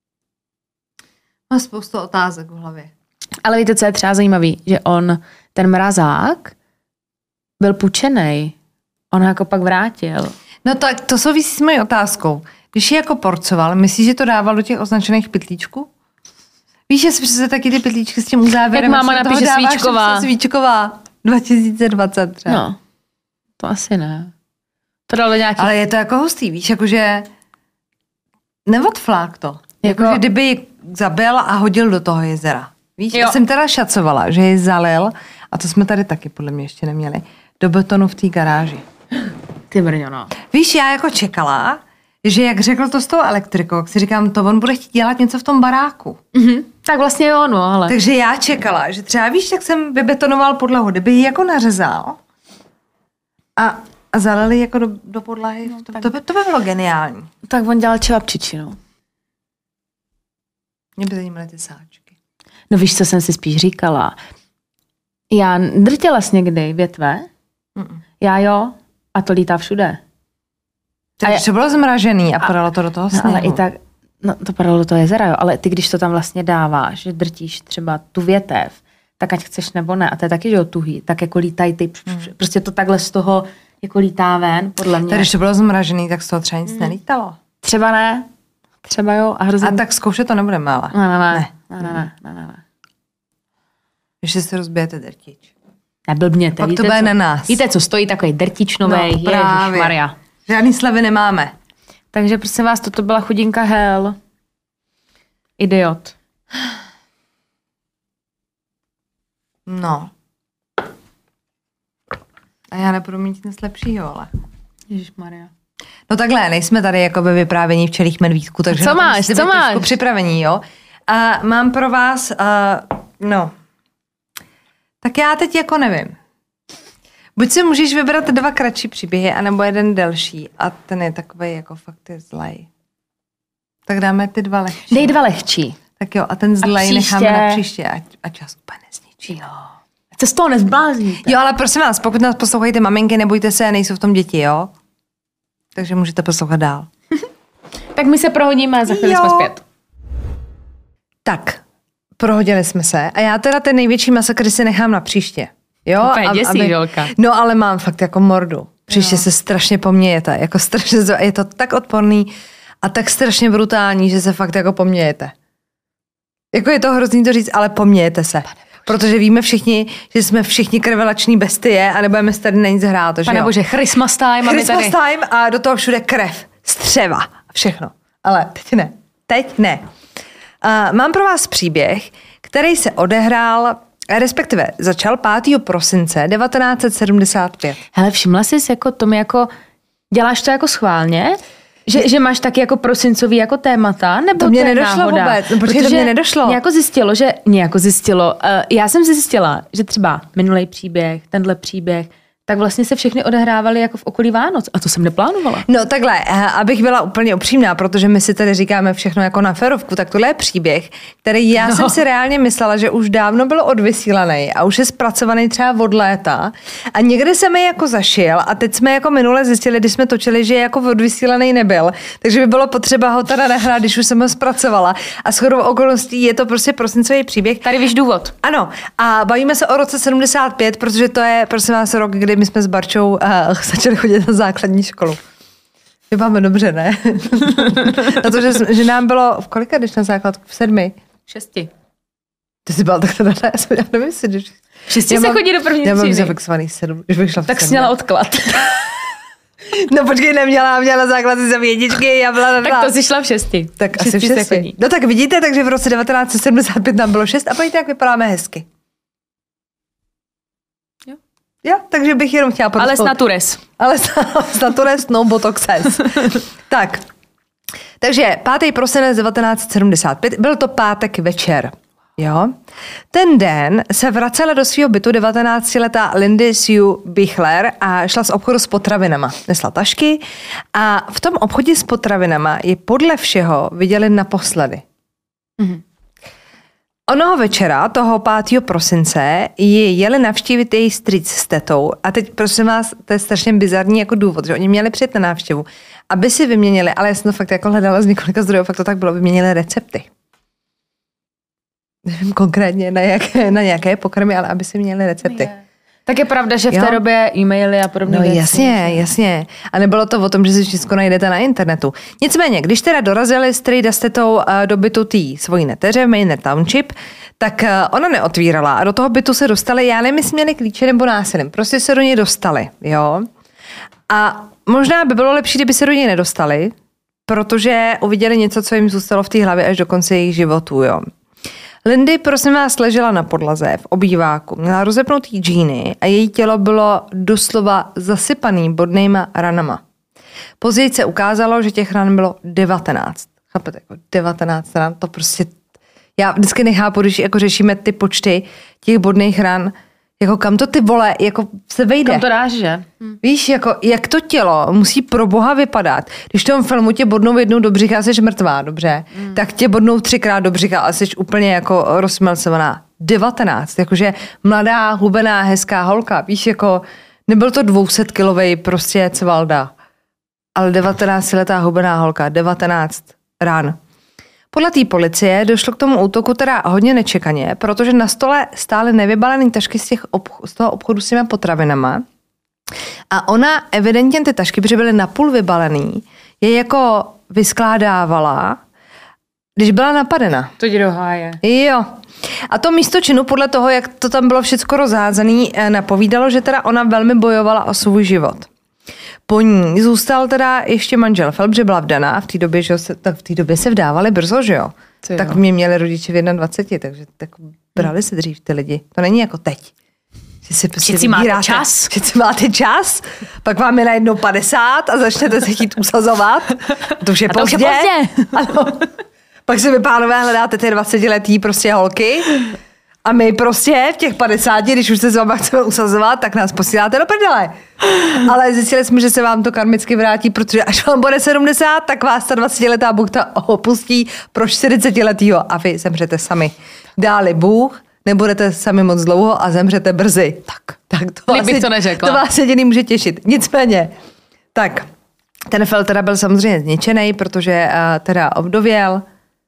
Mám spoustu otázek v hlavě. Ale víte, co je třeba zajímavý? Že ten mrazák byl půjčenej. On ho jako pak vrátil. No tak to souvisí s mojí otázkou. Když ji jako porcoval, myslíš, že to dával do těch označených pytlíčků? Víš, že si přece taky ty pytlíčky s tím uzávěrem. Jak máma napíše Svíčková. Svíčková 2020 třeba. No, to asi ne. To dalo nějaký... Ale je to jako hustý, víš, jakože neodflák to. Jakože kdyby ji zabil a hodil do toho jezera. Víš, já jsem teda šacovala, že ji zalil, a to jsme tady taky podle mě ještě neměli, do betonu v té garáži. Ty brňo, no. Víš, já jako čekala, že jak řekl to s tou elektrikou, jak si říkám, to on bude chtít dělat něco v tom baráku. Tak vlastně jo, no, ale... Takže já čekala, že třeba víš, jak jsem vybetonoval podlahu, kdyby ji jako nařezal a zalili jako do podlahy, no, to by bylo geniální. Tak on dělal čevapčiči, no. Mě by zajímaly ty sáčky. No víš, co jsem si spíš říkala? Já drtěla jsi někdy větve? Já jo, a to lítá všude. To bylo zmražený a padalo to do toho sněhu. Ale i tak, no to padalo do toho jezera, jo, ale ty, když to tam vlastně dáváš, že drtíš třeba tu větev, tak ať chceš nebo ne, a to je taky, že jo, tuhý, tak jako lítají ty, prostě to takhle z toho jako lítá ven, podle mě. Tak když to bylo zmražený, tak z toho třeba nic nelítalo. Třeba ne, třeba jo. A tak zkoušet to nebudeme, ale. Ne. Ještě se rozbijete drtič. Neblbněte, pak to bude na nás. Víte, co stojí takový drtič novej, no, ježišmarja. Žádný slevy nemáme. Takže prosím vás, toto byla chudinka Hel. Idiot. No. A já nebudu mít nic lepšího, ale. Ježišmarja. No takhle, nejsme tady jako ve vyprávění včelích medvídků, takže co máš? Připravení, jo. A mám pro vás, no. Tak já teď jako nevím. Buď si můžeš vybrat 2 kratší příběhy, anebo jeden delší. A ten je takovej jako fakt je zlej. Tak dáme ty 2 lehčí. Dej 2 lehčí. Tak jo, a ten zlej necháme na příště, a čas úplně nezničí. Jo. Co z toho nezblázníte? Jo, ale prosím vás, pokud nás poslouchají ty maminky, nebojte se, nejsou v tom děti, jo? Takže můžete poslouchat dál. Tak my se prohodíme a za chvíli jsme zpět. Tak, prohodili jsme se a já teda ten největší masakr si nechám na příště. Jo, Žolka. No, ale mám fakt jako mordu. Příště se strašně pomějete. Jako strašně, je to tak odporný a tak strašně brutální, že se fakt jako pomějete. Jako je to hrozný to říct, ale pomějete se. Protože víme všichni, že jsme všichni krvelační bestie a nebudeme se tady na nic hrát. Pane bože, Christmas time. Christmas time a do toho všude krev, střeva, všechno. Ale teď ne. Mám pro vás příběh, který se odehrál, respektive začal 5. prosince 1975. Hele, všimla jsi jako to mi jako, děláš to jako schválně? Že máš taky jako prosincový jako témata? Nebo to mě nedošlo náhoda? Vůbec. No, protože to mě nedošlo. Nějak zjistilo. Já jsem zjistila, že třeba minulý příběh, tenhle příběh, tak vlastně se všechny odehrávaly jako v okolí Vánoc. A to jsem neplánovala. No takhle, abych byla úplně upřímná, protože my si tady říkáme všechno jako na férovku, tak tohle je příběh, který já jsem si reálně myslela, že už dávno byl odvysílaný a už je zpracovaný třeba od léta. A někde se mi jako zašil a teď jsme jako minule zjistili, když jsme točili, že jako odvysílaný nebyl. Takže by bylo potřeba ho teda nahrát, když už jsem ho zpracovala. A shodou okolností je to prostě prosincový příběh. Tady víš důvod. Ano. A bavíme se o roce 75, protože to je, prosím vás, rok, kdy my jsme s Barčou začali chodit na základní školu. Vypáme dobře, ne? Na to, že nám bylo, v kolika jdeš na základku? V 7? 6. Ty jsi byla tak teda, já nevím si, když... 6 se chodí do první třídy. Já mám zafixovaných 7, když bych šla v 7. Tak jsi měla odklad. No počkej, neměla, měla na základce za 1, já byla na 2. Tak to jsi šla v 6. Tak asi v 6. No tak vidíte, takže v roce 1975 nám bylo 6 a pojďte, jak vypadáme hezky. Jo, takže bych jenom chtěla podotknout. Ale s natures. Ale s natures, no botoxes. Tak, takže 5. prosinec 1975, byl to pátek večer. Jo. Ten den se vracela do svého bytu 19letá Lindy Sue Bichler a šla z obchodu s potravinama. Nesla tašky a v tom obchodě s potravinama ji podle všeho viděli naposledy. Onoho večera, toho 5. prosince, ji jeli navštívit její strýc s tetou. A teď, prosím vás, to je strašně bizarní jako důvod, že oni měli přijet na návštěvu, aby si vyměnili, ale já jsem to fakt jako hledala z několika zdrojů, fakt to tak bylo, vyměnili recepty. Nevím konkrétně na nějaké pokrmy, ale aby si měli recepty. Tak je pravda, že v té době e-maily a podobně věci. Jasně. A nebylo to o tom, že si všechno najdete na internetu. Nicméně, když teda dorazili strejda s tetou do bytu tý svojí neteře v Manor Township, tak ona neotvírala a do toho bytu se dostali, já nevím, jestli měli klíče nebo násilím, prostě se do něj dostali, jo. A možná by bylo lepší, kdyby se do něj nedostali, protože uviděli něco, co jim zůstalo v té hlavě až do konce jejich životů, jo. Lindy, prosím vás, ležela na podlaze v obýváku, měla rozepnutý džíny a její tělo bylo doslova zasypaný bodnýma ranama. Později se ukázalo, že těch ran bylo 19. Chápete, jako 19 ran, to prostě... Já vždycky nechápu, když jako řešíme ty počty těch bodných ran, jako kam to ty vole, jako se vejde. Kam to dáš, že? Víš, jako jak to tělo musí pro boha vypadat. Když v tom filmu tě bodnou jednou do břicha a jsi mrtvá, dobře, tak tě bodnou 3krát do břicha a jsi úplně jako rozmelcovaná. 19, jakože mladá, hubená, hezká holka, víš, jako nebyl to 200kilovej prostě cvalda, ale 19letá hubená holka, 19 ran. Podle té policie došlo k tomu útoku teda hodně nečekaně, protože na stole stály nevybalené tašky z toho obchodu s těma potravinama a ona evidentně ty tašky, protože byly napůl vybalený, je jako vyskládávala, když byla napadena. To jde do háje. Jo. A to místo činu, podle toho, jak to tam bylo všecko rozházený, napovídalo, že teda ona velmi bojovala o svůj život. Po ní zůstal teda ještě manžel Phelps, že byla vdaná a v té době, že tak v té době se vdávali brzo, že jo? Tak mě měli rodiče v 21, takže tak brali se dřív ty lidi. To není jako teď. Že si Všichni máte čas. Všichni máte čas, pak vám je najednou 50 a začnete se chtít usazovat. To už je pozdě. Ano. Pak si vy, pánové, hledáte ty 20letý prostě holky a my prostě v těch 50, když už se s váma chceme usazovat, tak nás posíláte do prdele. Ale zjistili jsme, že se vám to karmicky vrátí, protože až vám bude 70, tak vás ta 20letá buchta opustí pro 40letýho a vy zemřete sami. Dáli Bůh, nebudete sami moc dlouho a zemřete brzy. Tak to vás jediný může těšit. Nicméně, tak, ten Phelps teda byl samozřejmě zničený, protože teda ovdověl.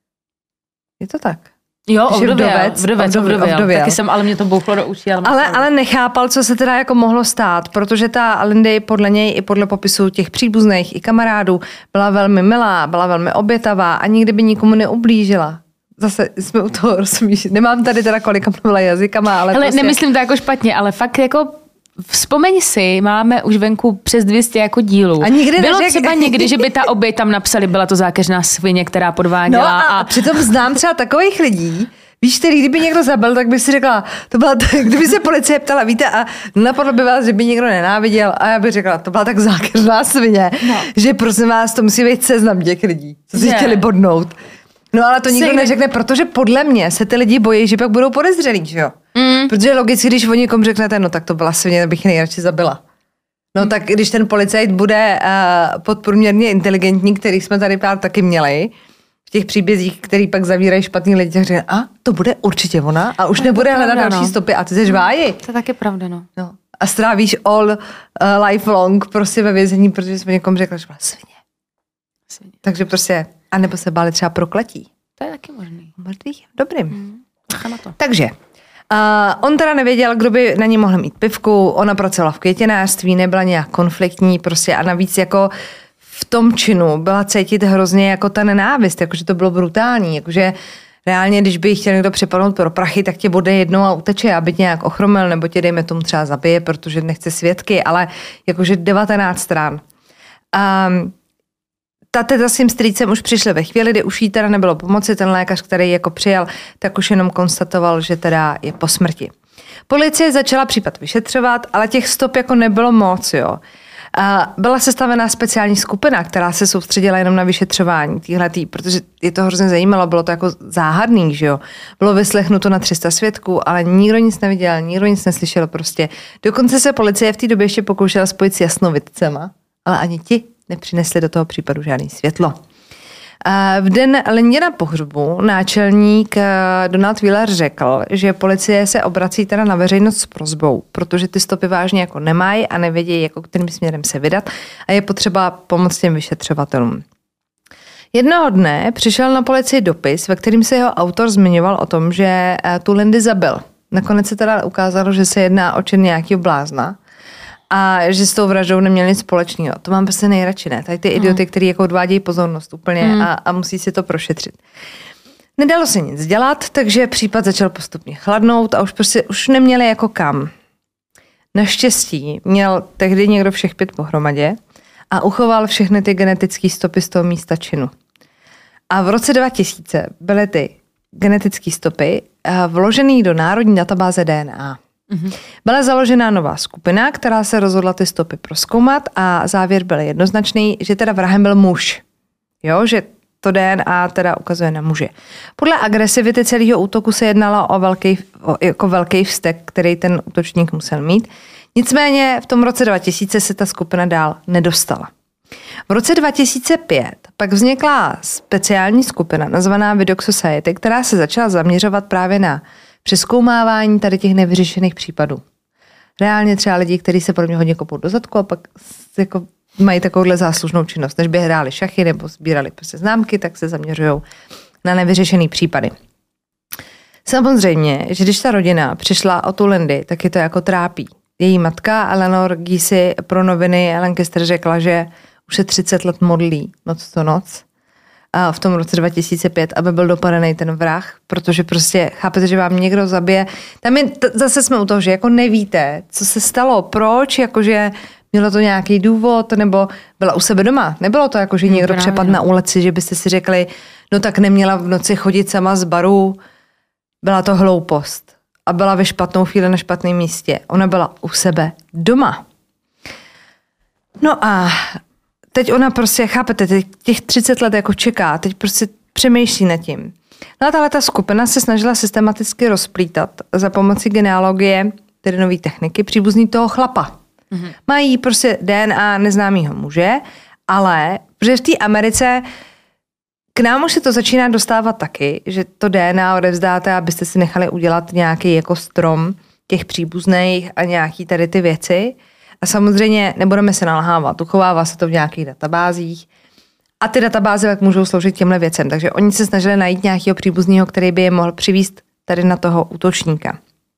Je to tak? Jo, ovdověl. Taky jsem, ale mě to bouchlo do uší. Ale nechápal, co se teda jako mohlo stát, protože ta Lindy podle něj i podle popisu těch příbuzných i kamarádů byla velmi milá, byla velmi obětavá a nikdy by nikomu neublížila. Zase jsme u toho, rozumíš, nemám tady teda kolika mluvila jazykama, ale prostě... Nemyslím to jako špatně, ale fakt jako vzpomeň si, máme už venku přes 200 jako dílů. A nikdy bylo třeba někdy, že by ta oběť tam napsali, byla to zákeřná svině, která podváděla. No a přitom znám třeba takových lidí, víš, který kdyby někdo zabil, tak by si řekla, to byla kdyby se policie ptala, víte, a napadlo by vás, že by někdo nenáviděl a já bych řekla, to byla tak zákeřná svině, že prosím vás, to musí být seznam těch lidí, co si chtěli bodnout. No ale to nikdo neřekne, protože podle mě se ty lidi bojí, že pak budou podezřelí, že jo? Protože logicky, když o někom řeknete, no tak to byla svině, bych nejradši zabila. No tak když ten policajt bude podprůměrně inteligentní, který jsme tady pár taky měli, v těch příbězích, který pak zavírají špatný lidi, tak řekne, to bude určitě ona a už nebude hledat další stopy a ty jsi žváji. To je taky pravda, no. A strávíš all life long prostě ve vězení, protože jsme někomu řekla, že byla svině. Takže prostě, anebo se báli třeba prokletí. To je taky možný. Mrtvých, dobrým. To. Takže, on teda nevěděl, kdo by na ní mohl mít pivku, ona pracovala v květinářství, nebyla nějak konfliktní prostě a navíc jako v tom činu byla cítit hrozně jako ta nenávist, jakože to bylo brutální, jakože reálně, když by chtěl někdo připadnout pro prachy, tak tě bude jednou a uteče, aby tě nějak ochromil, nebo tě dejme tomu třeba zabije, protože nechce svědky, ale jakože 19 stran. Ta teta s tím strýcem už přišli ve chvíli, kdy už jí teda nebylo pomoci, ten lékař, který jako přijel, tak už jenom konstatoval, že teda je po smrti. Policie začala případ vyšetřovat, ale těch stop jako nebylo moc, jo. Byla sestavená speciální skupina, která se soustředila jenom na vyšetřování týhletý, protože je to hrozně zajímalo, bylo to jako záhadný, že jo. Bylo vyslechnuto na 300 svědků, ale nikdo nic neviděl, nikdo nic neslyšel prostě. Dokonce se policie v té době ještě pokoušela spojit s jasnovidcema, ale ani ti nepřinesli do toho případu žádný světlo. V den Linděna pohřbu náčelník Donald Wheeler řekl, že policie se obrací teda na veřejnost s prosbou, protože ty stopy vážně jako nemají a nevědí, jako kterým směrem se vydat a je potřeba pomoct těm vyšetřovatelům. Jednoho dne přišel na policii dopis, ve kterým se jeho autor zmiňoval o tom, že tu Lindy zabil. Nakonec se teda ukázalo, že se jedná o čin nějakého blázna a že s tou vraždou neměl nic společného. To mám prostě nejradši, ne? Tady ty idioty, který jako odvádějí pozornost úplně a musí si to prošetřit. Nedalo se nic dělat, takže případ začal postupně chladnout a už neměli jako kam. Naštěstí měl tehdy někdo všech 5 pohromadě a uchoval všechny ty genetické stopy z toho místa činu. A v roce 2000 byly ty genetické stopy vložený do národní databáze DNA. Byla založena nová skupina, která se rozhodla ty stopy prozkoumat a závěr byl jednoznačný, že teda vrahem byl muž. Jo, že to DNA teda ukazuje na muže. Podle agresivity celého útoku se jednalo o velký vztek, který ten útočník musel mít. Nicméně v tom roce 2000 se ta skupina dál nedostala. V roce 2005 pak vznikla speciální skupina nazvaná Vidocq Society, která se začala zaměřovat právě na přezkoumávání tady těch nevyřešených případů. Reálně třeba lidi, kteří se pro mě hodně kopou do zadku a pak jako mají takovouhle záslužnou činnost. Než by hráli šachy nebo sbírali prostě známky, tak se zaměřují na nevyřešený případy. Samozřejmě, že když ta rodina přišla o tu Lindy, tak je to jako trápí. Její matka Eleanor Giese pro noviny Lancaster řekla, že už se 30 let modlí noc co noc a v tom roce 2005, aby byl dopadený ten vrah, protože prostě chápete, že vám někdo zabije. Tam zase jsme u toho, že jako nevíte, co se stalo, proč, jakože mělo to nějaký důvod, nebo byla u sebe doma. Nebylo to jako, že někdo přepadl na ulici, že byste si řekli, no tak neměla v noci chodit sama z baru. Byla to hloupost a byla ve špatnou chvíli na špatném místě. Ona byla u sebe doma. No a teď ona prostě, chápete, těch 30 let jako čeká, teď prostě přemýšlí nad tím. No a tahle ta skupina se snažila systematicky rozplítat za pomoci genealogie, tedy nové techniky, příbuzný toho chlapa. Mají prostě DNA neznámého muže, ale protože v té Americe k nám už se to začíná dostávat taky, že to DNA odevzdáte, abyste si nechali udělat nějaký jako strom těch příbuzných a nějaký tady ty věci. A samozřejmě nebudeme se nalhávat, uchovává se to v nějakých databázích a ty databáze tak můžou sloužit těmhle věcem. Takže oni se snažili najít nějakého příbuzného, který by je mohl přivést tady na toho útočníka.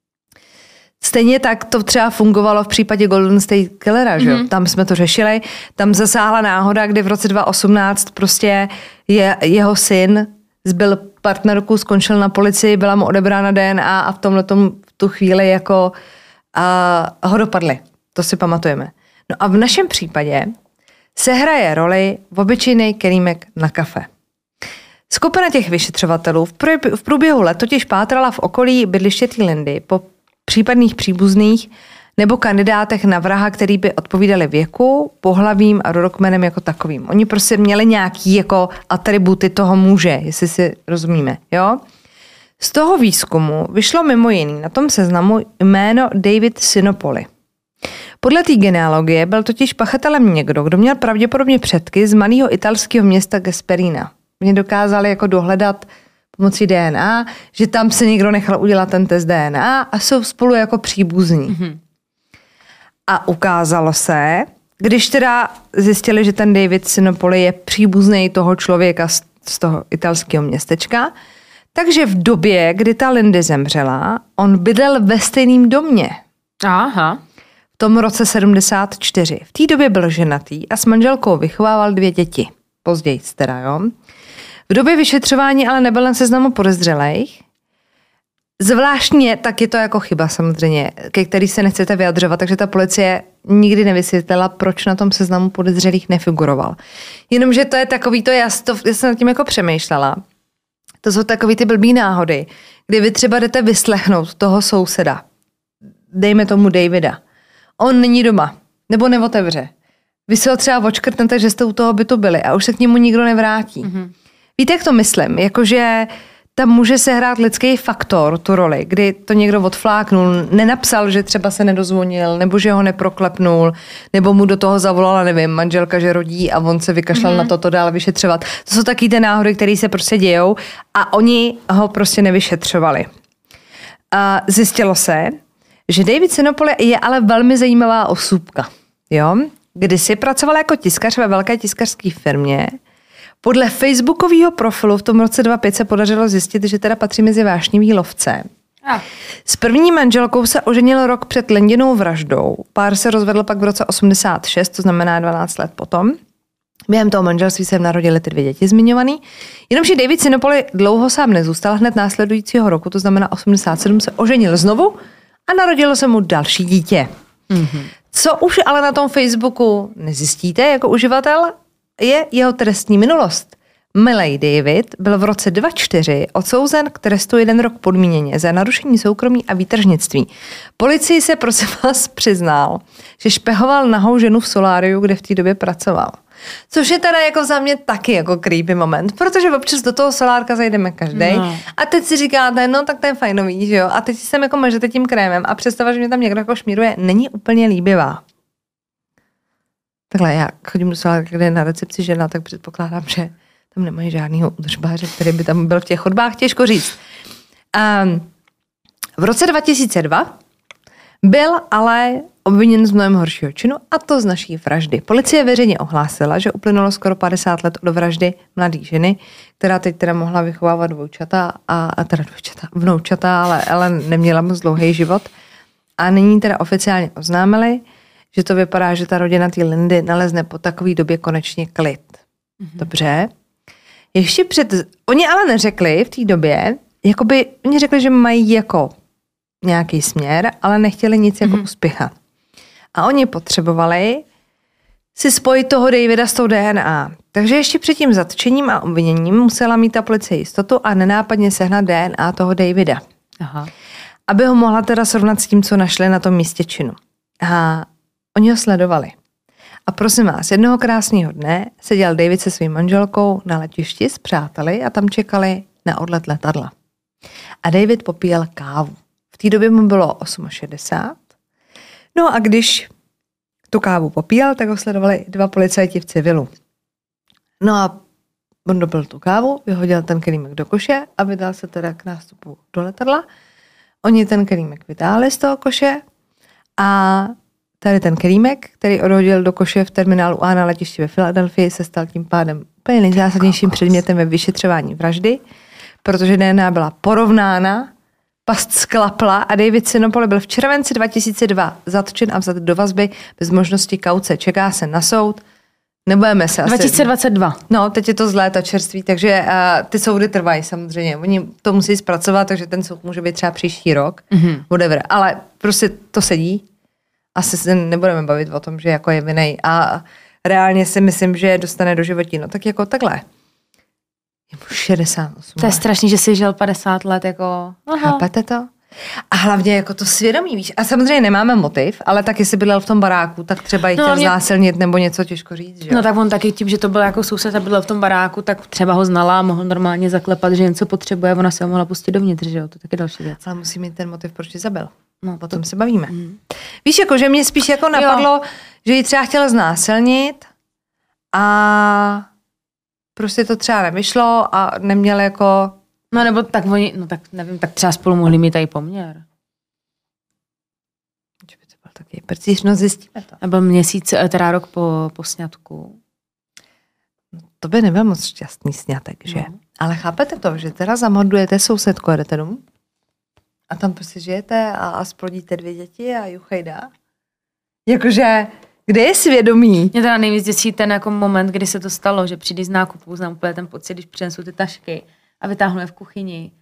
Stejně tak to třeba fungovalo v případě Golden State Killera, že? Tam jsme to řešili, tam zasáhla náhoda, kdy v roce 2018 prostě jeho syn zbyl partnerku, skončil na policii, byla mu odebrána DNA a v tu chvíli jako ho dopadli. To si pamatujeme. No a v našem případě se hraje roli obyčejný kelímek na kafe. Skupina těch vyšetřovatelů v průběhu let totiž pátrala v okolí bydliště té Lindy po případných příbuzných nebo kandidátech na vraha, který by odpovídali věku, pohlavím a rodokmenem jako takovým. Oni prostě měli nějaký jako atributy toho muže, jestli si rozumíme, jo? Z toho výzkumu vyšlo mimo jiný na tom seznamu jméno David Sinopoli. Podle té genealogie byl totiž pachatelem někdo, kdo měl pravděpodobně předky z malého italského města Gasperina. Oni dokázali jako dohledat pomocí DNA, že tam se někdo nechal udělat ten test DNA a jsou spolu jako příbuzní. A ukázalo se, když teda zjistili, že ten David Sinopoli je příbuzný toho člověka z toho italského městečka, takže v době, kdy ta Lindy zemřela, on bydlel ve stejném domě. Aha. V tom roce 74. V té době byl ženatý a s manželkou vychovával 2 děti. Později teda, jo. V době vyšetřování ale nebyl na seznamu podezřelých. Zvláštně tak je to jako chyba samozřejmě, ke který se nechcete vyjadřovat, takže ta policie nikdy nevysvětlila, proč na tom seznamu podezřelých nefiguroval. Jenomže to je takový to, já jsem nad tím jako přemýšlela. To jsou takový ty blbý náhody, kdy vy třeba jdete vyslechnout toho souseda, dejme tomu Davida. On není doma, nebo neotevře. Vy se ho třeba očkrtnete, že jste u toho bytu byli a už se k němu nikdo nevrátí. Víte, jak to myslím? Jakože tam může sehrát lidský faktor, tu roli, kdy to někdo odfláknul, nenapsal, že třeba se nedozvonil, nebo že ho neproklepnul, nebo mu do toho zavolala, nevím, manželka, že rodí a on se vykašlal na to dál vyšetřovat. To jsou taky ty náhody, které se prostě dějou a oni ho prostě nevyšetřovali. A zjistilo se, že David Sinopoli je ale velmi zajímavá osůbka. Jo? Kdysi pracoval jako tiskař ve velké tiskařské firmě. Podle facebookového profilu v tom roce 2005 se podařilo zjistit, že teda patří mezi vášnivý lovce. S první manželkou se oženil rok před Lindinou vraždou. Pár se rozvedl pak v roce 86, to znamená 12 let potom. Během toho manželství se narodily ty 2 děti zmiňovaný. Jenomže David Sinopoli dlouho sám nezůstal, hned následujícího roku, to znamená 87, se oženil znovu a narodilo se mu další dítě. Co už ale na tom Facebooku nezjistíte jako uživatel, je jeho trestní minulost. Miley David byl v roce 2004 odsouzen k trestu 1 rok podmíněně za narušení soukromí a výtržnictví. Policii se prosím vás přiznal, že špehoval nahou ženu v soláriu, kde v té době pracoval. Což je teda jako za mě taky jako creepy moment, protože občas do toho solárka zajdeme každý. No. A teď si říkáte, no tak to je fajnový, že jo? A teď si sem jako mažete tím krémem a představa, že mě tam někdo jako šmíruje, není úplně líbivá. Takhle já chodím do solárka, kde je na recepci žena, tak předpokládám, že tam nemají žádnýho údržbáře, který by tam byl v těch chodbách, těžko říct. V roce 2002 byl ale obviněn z mnohem horšího činu, a to z naší vraždy. Policie veřejně ohlásila, že uplynulo skoro 50 let od vraždy mladé ženy, která teď teda mohla vychovávat vnoučata, ale neměla moc dlouhý život. A nyní teda oficiálně oznámili, že to vypadá, že ta rodina té Lindy nalezne po takové době konečně klid. Dobře. Ještě oni ale neřekli v té době, jakoby, oni řekli, že mají jako nějaký směr, ale nechtěli nic jako uspěchat. A oni potřebovali si spojit toho Davida s tou DNA. Takže ještě před tím zatčením a obviněním musela mít ta policie jistotu a nenápadně sehnat DNA toho Davida. Aha. Aby ho mohla teda srovnat s tím, co našli na tom místě činu. A oni ho sledovali. A prosím vás, jednoho krásného dne seděl David se svým manželkou na letišti s přáteli a tam čekali na odlet letadla. A David popíjel kávu. V té době mu bylo 68. No a když tu kávu popíjel, tak ho sledovali 2 policajti v civilu. No a on dopil tu kávu, vyhodil ten kelímek do koše a vydal se teda k nástupu do letadla. Oni ten kelímek vytáhli z toho koše a tady ten kelímek, který odhodil do koše v terminálu A na letišti ve Filadelfii, se stal tím pádem úplně nejzásadnějším předmětem ve vyšetřování vraždy, protože DNA byla porovnána, past sklapla a David Sinopoli byl v červenci 2002 zatčen a vzat do vazby bez možnosti kauce. Čeká se na soud. Nebudeme se 2022. Asi... No, teď je to z léta čerství, takže ty soudy trvají samozřejmě. Oni to musí zpracovat, takže ten soud může být třeba příští rok. Whatever. Ale prostě to sedí. Asi se nebudeme bavit o tom, že jako je vinej a reálně si myslím, že dostane do životí. No tak jako takhle. Je mu 68. To je strašný, že jsi žil 50 let jako... Chápete to? A hlavně jako to svědomí, víš. A samozřejmě nemáme motiv, ale tak jestli bydlel v tom baráku, tak třeba jich chtěl znásilnit nebo něco, těžko říct, že jo? No tak on taky tím, že to byl jako soused a bydlel v tom baráku, tak třeba ho znala a mohl normálně zaklepat, že něco potřebuje, ona se ho mohla pustit dovnitř, že jo? To je taky další věc. Ale musí mít ten motiv, proč ji zabil. No, o tom se bavíme. Víš, jako, že mě spíš jako napadlo, že ji třeba chtěla znásilnit a prostě to třeba nevyšlo a neměl jako... No nebo tak oni, no tak nevím, tak třeba spolu mohli mít tady poměr. Že by to byl taky precíž, no zjistíme to. A byl měsíc, teda rok po sňatku. No, to by nebyl moc šťastný sňatek, že? No. Ale chápete to, že teda zamordujete sousedku a jdete domů? A tam prostě žijete a splodíte 2 děti a juchejda. Jakože, kde je svědomí? Mě teda nejvíc děsí ten jako moment, kdy se to stalo, že přijdeš z nákupu, znám úplně ten pocit, když přinesou ty tašky a vytáhnu je v kuchyni.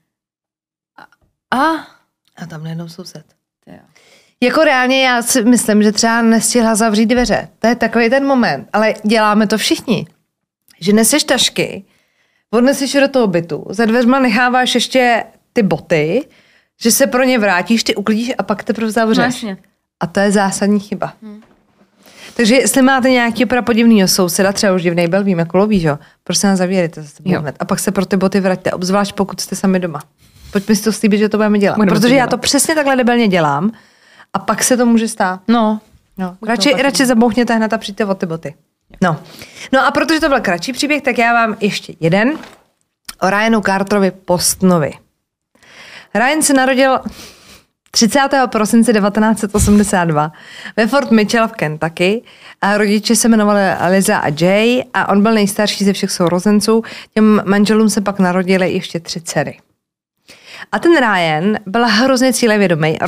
A tam najednou soused. Jako reálně já si myslím, že třeba nestihla zavřít dveře. To je takový ten moment. Ale děláme to všichni. Že neseš tašky, odneseš do toho bytu, za dveřma necháváš ještě ty boty, že se pro ně vrátíš, ty uklidíš a pak teprve zavřeš. No, a to je zásadní chyba. Takže jestli máte nějaký prapodivnýho souseda, třeba už divnej byl, vím, jako loví, že? Prostě nás zavíjete zase hned. A pak se pro ty boty vraťte, obzvlášť pokud jste sami doma. Pojďme si to slíbit, že to budeme dělat. Protože já to přesně takhle debilně dělám a pak se to může stát. No. Radši zabouchněte hned a přijďte o ty boty. No a protože to byl kratší příběh, tak já vám ještě jeden o Ryanu Carterovi Postnovi. Ryan se narodil 30. prosince 1982 ve Fort Mitchell v Kentucky a rodiče se jmenovali Liza a Jay a on byl nejstarší ze všech sourozenců. Těm manželům se pak narodily ještě 3 dcery. A ten Ryan byl hrozně cílevědomý a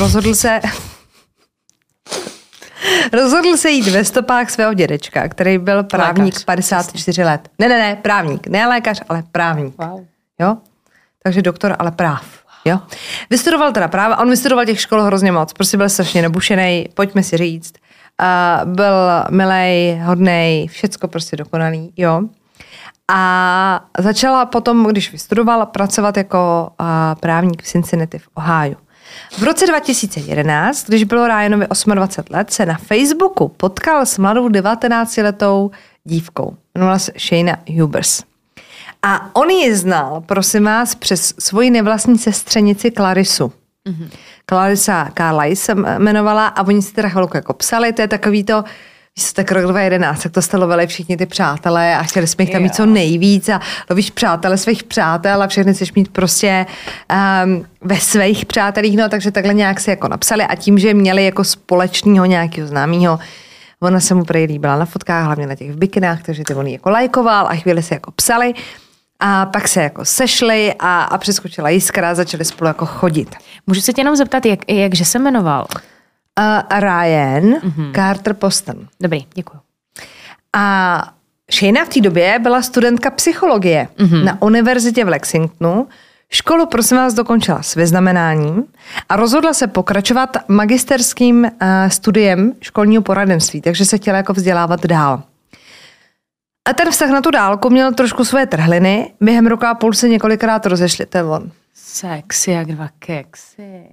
rozhodl se jít ve stopách svého dědečka, který byl právník lékař, 54 let. Ne, právník. Ne lékař, ale právník. Wow. Jo? Takže doktor, ale práv. Jo? Vystudoval teda práva, on vystudoval těch škol hrozně moc, prostě byl strašně nabušenej, pojďme si říct. Byl milej, hodnej, všecko prostě dokonalý, jo. A začala potom, když vystudovala, pracovat jako právník v Cincinnati v Ohio. V roce 2011, když bylo Ryanovi 28 let, se na Facebooku potkal s mladou 19letou dívkou. Jmenovala se Shayna Hubers. A on ji znal, prosím vás, přes svoji nevlastní sestřenici Clarisu. Mm-hmm. Clarissa Carlisle se jmenovala a oni si teda chvilku jako psali, to je takový to, když se tak rok 2011, tak to stalovali všichni ty přátelé a chtěli jsme jich tam mít co nejvíc a lovíš přátele svých přátel a všechny chceš mít prostě ve svých přátelích, no takže takhle nějak si jako napsali a tím, že měli jako společného nějakého známého, ona se mu prej líbila na fotkách, hlavně na těch v bikinách, takže ty on ji jako lajkoval a chvíli se jako psali a pak se jako sešli a přeskočila jiskra a začali spolu jako chodit. Můžu se tě jenom zeptat, jakže se jmenoval? Ryan Carter Poston. Dobrý, děkuji. A Shayna v té době byla studentka psychologie na univerzitě v Lexingtonu. Školu, prosím vás, dokončila s vyznamenáním a rozhodla se pokračovat magisterským studiem školního poradenství, takže se chtěla jako vzdělávat dál. A ten vztah na tu dálku měl trošku své trhliny. Během roka a půl se několikrát rozešli, to je on. Sexy jak dva keksy.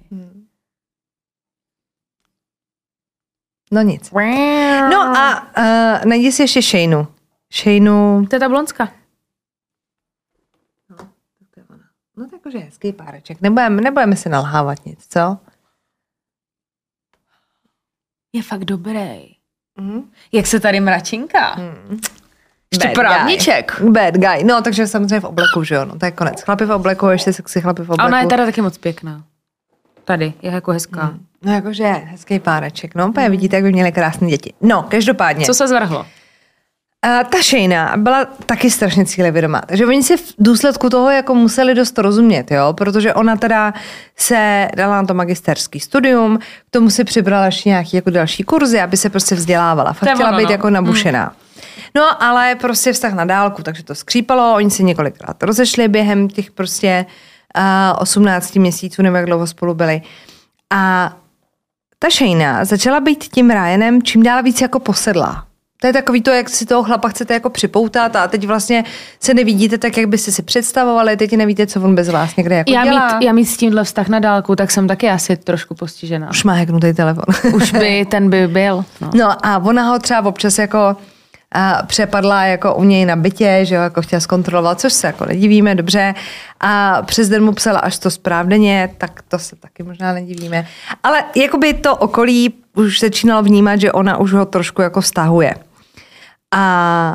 No nic. No a najdi si ještě Shaynu. Shaynu. To je ta blondská. No tak už je hezký páreček. Nebudeme si nalhávat nic, co? Je fakt dobrý. Jak se tady mračinká. Ještě právníček. Bad guy. No, takže samozřejmě v obleku, že jo? No, to je konec. Chlapi v obleku, ještě sexy chlapi v obleku. A ona je teda taky moc pěkná. Tady, je jako hezká. No jakože hezký páreček, no. Vidíte, jak by měli krásné děti. No, každopádně. Co se zvrhlo? Ta Shayna byla taky strašně cílevědomá. Takže oni si v důsledku toho jako museli dost rozumět, jo? Protože ona teda se dala na to magisterský studium, k tomu si přibrala ještě nějaký jako další kurzy, aby se prostě vzdělávala. Fakt chtěla být jako nabušená. No, ale prostě vztah na dálku, takže to skřípalo, oni si několikrát rozešli během těch prostě 18 měsíců, nebo jak dlouho spolu byli. A ta Shayna začala být tím Ryanem čím dál víc jako posedlá. To je takový to, jak si toho chlapa chcete jako připoutat a teď vlastně se nevidíte tak, jak byste si představovali, teď nevíte, co on bez vás někde jako dělá. Já mít s tímhle vztah na dálku, tak jsem taky asi trošku postižená. Už má hacknutý telefon. Už by ten by byl. No a ona ho třeba občas jako přepadla jako u něj na bytě, že jo, jako chtěla zkontrolovat, což se jako nedivíme, dobře. A přes den mu psala až to správně, tak to se taky možná nedivíme. Ale jakoby to okolí už začínalo vnímat, že ona už ho trošku jako stahuje. A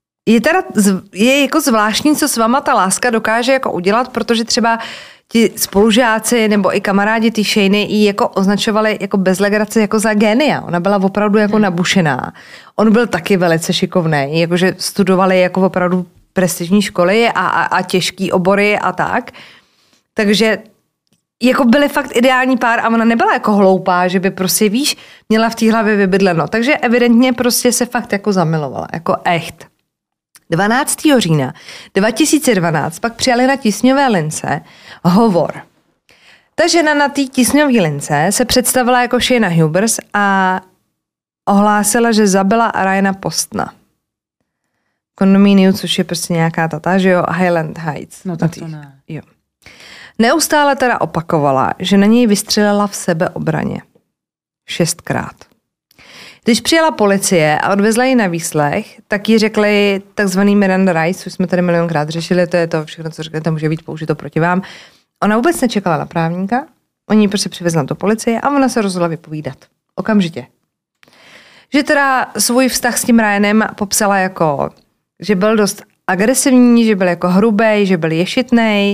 je jako zvláštní, co s váma ta láska dokáže jako udělat, protože třeba ti spolužáci nebo i kamarádi ty Shayny ji jako označovali jako bez legrace jako za génia. Ona byla opravdu jako nabušená. On byl taky velice šikovný, jakože studovali jako opravdu prestižní školy a těžký obory a tak. Takže jako byli fakt ideální pár a ona nebyla jako hloupá, že by prostě, víš, měla v té hlavě vybydleno. Takže evidentně prostě se fakt jako zamilovala, jako echt. 12. října 2012 pak přijali na tísňové lince hovor. Ta žena na té tísňové lince se představila jako Shayna Hubers a ohlásila, že zabila Ryana Postona. Kondomíniu, což je prostě nějaká tata, že jo, Highland Heights. No tak to ne. Jo. Neustále teda opakovala, že na něj vystřelila v sebeobraně. 6krát. Když přijela policie a odvezla ji na výslech, tak jí řekli takzvaný Miranda rights, což jsme tady milionkrát řešili, to je to všechno, co řeknete, může být použito proti vám. Ona vůbec nečekala na právníka, oni ji prostě přivezla do policie a ona se rozhodla vypovídat. Okamžitě. Že teda svůj vztah s tím Ryanem popsala jako, že byl dost agresivní, že byl jako hrubej, že byl ješitnej.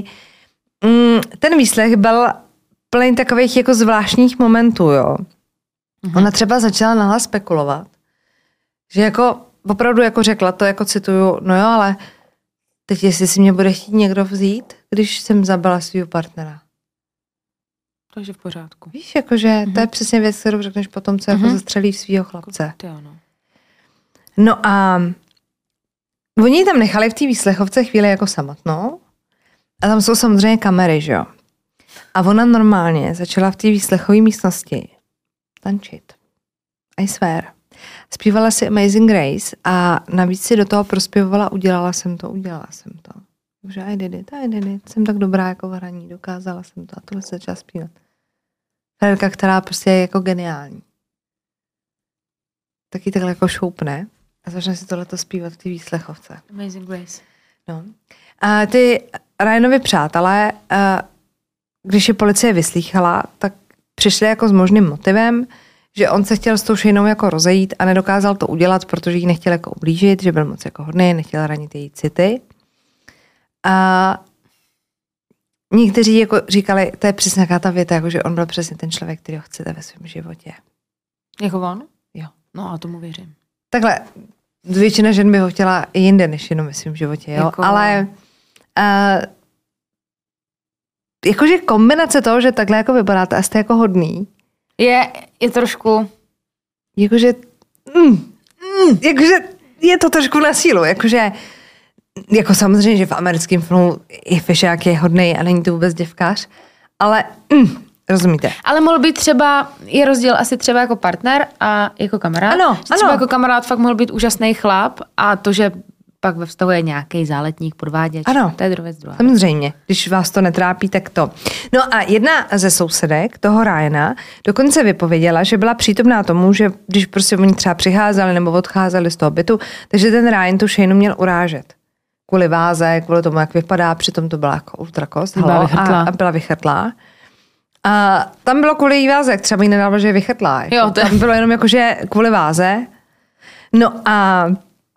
Ten výslech byl plný takových jako zvláštních momentů, jo. Ona třeba začala nahlas spekulovat, že jako opravdu jako řekla to, jako cituju, no jo, ale teď jestli si mě bude chtít někdo vzít, když jsem zabila svýho partnera. Takže v pořádku. Víš, jakože to je přesně věc, kterou řekneš potom, co jako zastřelí svýho chlapce. No a oni tam nechali v té výslechovce chvíli jako samotnou a tam jsou samozřejmě kamery, že jo. A ona normálně začala v té výslechové místnosti tančit. I swear. Zpívala si Amazing Grace a navíc si do toho prospěvovala udělala jsem to. Takže I did it. Jsem tak dobrá jako v hraní, dokázala jsem to a tohle se začala zpívat. Frérka, která prostě je jako geniální. Taky takhle jako šoupne a začne si tohleto zpívat v té výslechovce. Amazing Grace. No. A ty Ryanovi přátelé, když je policie vyslýchala, tak přišli jako s možným motivem, že on se chtěl s tou Shaneou jako rozejít a nedokázal to udělat, protože jí nechtěl jako ublížit, že byl moc jako hodný, nechtěl ranit její city. A někteří jako říkali, to je přesně nějaká ta věta, jako že on byl přesně ten člověk, kterýho chcete ve svém životě. Jako on? Jo. No a tomu věřím. Takhle, většina žen by ho chtěla i jinde, než jenom ve svém životě, jo. Jako... Ale jakože kombinace toho, že takhle jako vypadáte a jste jako hodný. Je trošku... Jakože je to trošku na sílu, jakože jako samozřejmě, že v americkém filmu i Fišák je hodnej a není to vůbec děvkář, ale rozumíte. Ale mohl být třeba, je rozdíl asi třeba jako partner a jako kamarád. Ano. Třeba jako kamarád fakt mohl být úžasný chlap a to, že pak ve vztahu je nějaký záletník, podváděč. Ano, to je druhá. Samozřejmě, když vás to netrápí, tak to. No a jedna ze sousedek toho Ryana dokonce vypověděla, že byla přítomná tomu, že když prostě oni třeba přicházeli nebo odcházeli z toho bytu, takže ten Ryan tu Shaneu měl urážet. Kvůli váze, kvůli tomu, jak vypadá, přitom to byla jako ultrakost. A byla vychrtlá. A tam bylo kvůli jí váze, třeba jí nedával, že je vychrtlá. Jo, tam bylo jenom jako, že kvůli váze. No a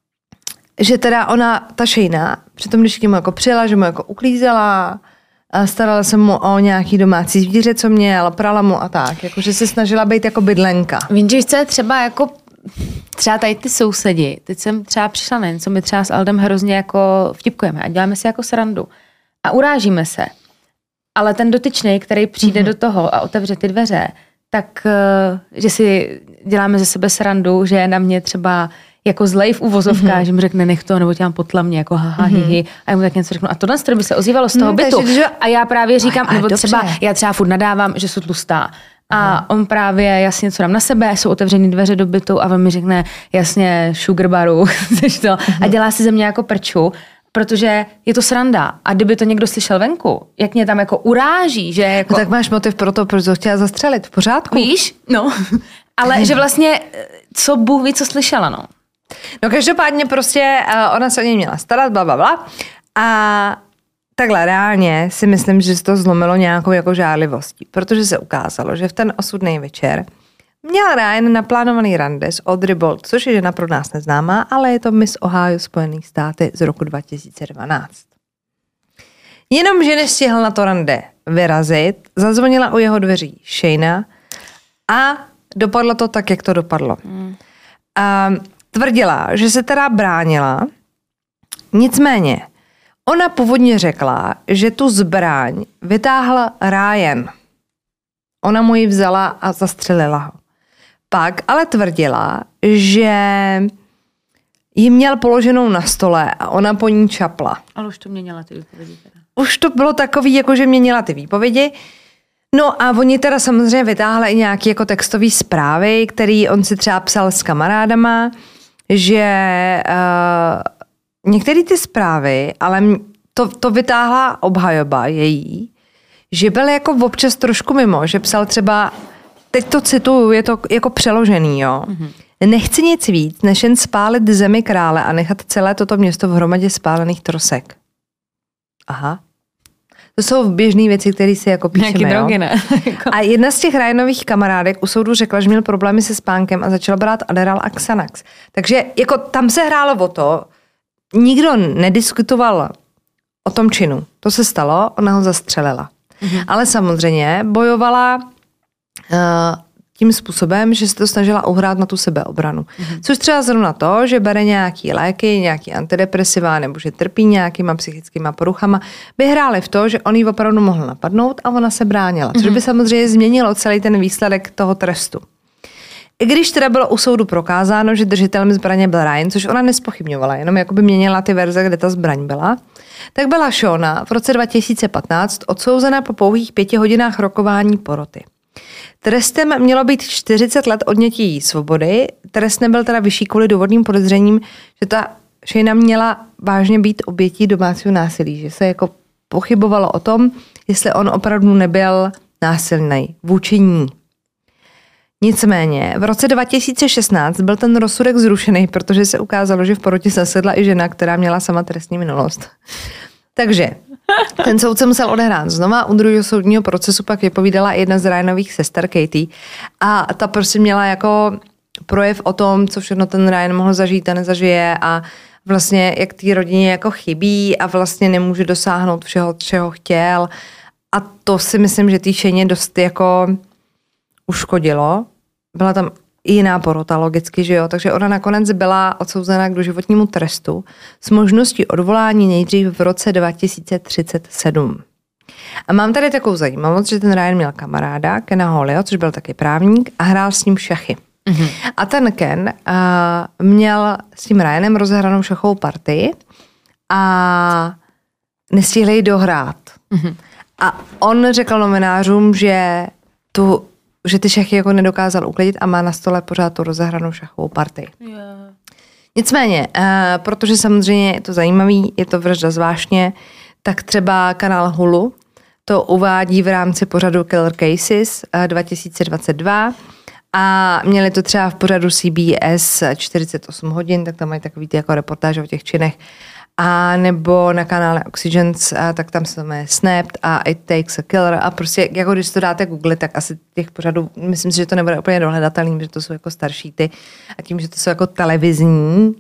že teda ona, ta Shana, přitom když k němu jako přijela, že mu jako uklízela, a starala se mu o nějaký domácí zvíře, co měl, prala mu a tak. Jakože se snažila být jako bydlenka. Víš, co je třeba jako třeba tady ty sousedi, teď jsem třeba přišla na něco, my třeba s Aldem hrozně jako vtipkujeme a děláme si jako srandu a urážíme se. Ale ten dotyčný, který přijde do toho a otevře ty dveře, tak, že si děláme ze sebe srandu, že je na mě třeba jako zlej v uvozovkách, že mi řekne nech to, nebo tě mám potla mě, jako haha, hihi, a já mu tak něco řeknu. A tohle by se ozývalo z toho bytu. A já právě říkám, nebo třeba, já třeba furt nadávám, že jsou tlustá. A on právě jasně něco dám na sebe, jsou otevřený dveře do bytu a on mi řekne jasně sugar baru, a dělá si ze mě jako prču, protože je to sranda. A kdyby to někdo slyšel venku, jak mě tam jako uráží, že jako... No tak máš motiv pro to, proč to chtěla zastřelit, v pořádku. Víš? No. Ale že vlastně, co Bůh ví, co slyšela, no. No každopádně prostě ona se o něj měla starat, blablabla. A takhle reálně si myslím, že se to zlomilo nějakou jako žárlivostí, protože se ukázalo, že v ten osudný večer měl Ryan naplánovaný rande s Audrey Bolt, což je žena pro nás neznámá, ale je to Miss Ohio Spojených států z roku 2012. Jenomže nestihl na to rande vyrazit, zazvonila u jeho dveří Shana a dopadlo to tak, jak to dopadlo. A tvrdila, že se teda bránila, nicméně ona původně řekla, že tu zbraň vytáhla Ryan. Ona mu ji vzala a zastřelila ho. Pak ale tvrdila, že ji měl položenou na stole a ona po ní čapla. Ale už to měnila ty výpovědi. Už to bylo takový, jako že měnila ty výpovědi. No a oni teda samozřejmě vytáhli i nějaké jako textové zprávy, který on si třeba psal s kamarádama, že některé ty zprávy, ale to vytáhla obhajoba její, že byl jako občas trošku mimo, že psal třeba, teď to cituju, je to jako přeložený, jo. Nechci nic víc, než jen spálit zemi krále a nechat celé toto město v hromadě spálených trosek. Aha. To jsou běžné věci, které si jako píšeme. Nějaký drogy, ne? A jedna z těch Ryanových kamarádek u soudu řekla, že měl problémy se spánkem a začala brát Adderall a Xanax. Takže jako tam se hrálo o to, nikdo nediskutoval o tom činu. To se stalo, ona ho zastřelila. Ale samozřejmě bojovala tím způsobem, že se to snažila uhrát na tu sebeobranu. Což třeba zrovna to, že bere nějaký léky, nějaký antidepresiva nebo že trpí nějakýma psychickýma poruchama, by hrály v to, že on ji opravdu mohl napadnout a ona se bránila. Což by samozřejmě změnilo celý ten výsledek toho trestu. I když teda bylo u soudu prokázáno, že držitelem zbraně byl Ryan, což ona nespochybňovala, jenom jakoby měnila ty verze, kde ta zbraň byla, tak byla Shana v roce 2015 odsouzena po pouhých 5 hodinách rokování poroty. Trestem mělo být 40 let odnětí svobody, trest nebyl teda vyšší kvůli důvodným podezřením, že ta Shayna měla vážně být obětí domácího násilí, že se jako pochybovalo o tom, jestli on opravdu nebyl násilný vůči ní. Nicméně v roce 2016 byl ten rozsudek zrušený, protože se ukázalo, že v porotě zasedla i žena, která měla sama trestní minulost. Takže ten soud se musel odehrát znova. U druhého soudního procesu pak vypovídala jedna z Ryanových sester, Katie, a ta prostě měla jako projev o tom, co všechno ten Ryan mohl zažít a nezažije a vlastně jak té rodině jako chybí a vlastně nemůže dosáhnout všeho, čeho chtěl. A to si myslím, že té Shayně dost jako uškodilo. Byla tam i jiná porota logicky, že jo, takže ona nakonec byla odsouzena k doživotnímu trestu s možností odvolání nejdřív v roce 2037. A mám tady takovou zajímavost, že ten Ryan měl kamaráda, Kena Holleyho, což byl taky právník a hrál s ním šachy. Mm-hmm. A ten Ken měl s tím Ryanem rozehranou šachovou partii a nestihli ji dohrát. Mm-hmm. A on řekl novinářům, že ty šachy jako nedokázal uklidit a má na stole pořád tu rozehranou šachovou partii. Yeah. Nicméně, protože samozřejmě je to zajímavý, je to vražda zvláštně, tak třeba kanál Hulu to uvádí v rámci pořadu Killer Cases 2022 a měli to třeba v pořadu CBS 48 hodin, tak tam mají takový ty jako reportáže o těch činech. A nebo na kanále Oxygens, tak tam se jmenuje Snapped a It Takes a Killer a prostě jako když to dáte Google, tak asi těch pořadů, myslím si, že to nebude úplně dohledatelný, že to jsou jako starší ty a tím, že to jsou jako televizní,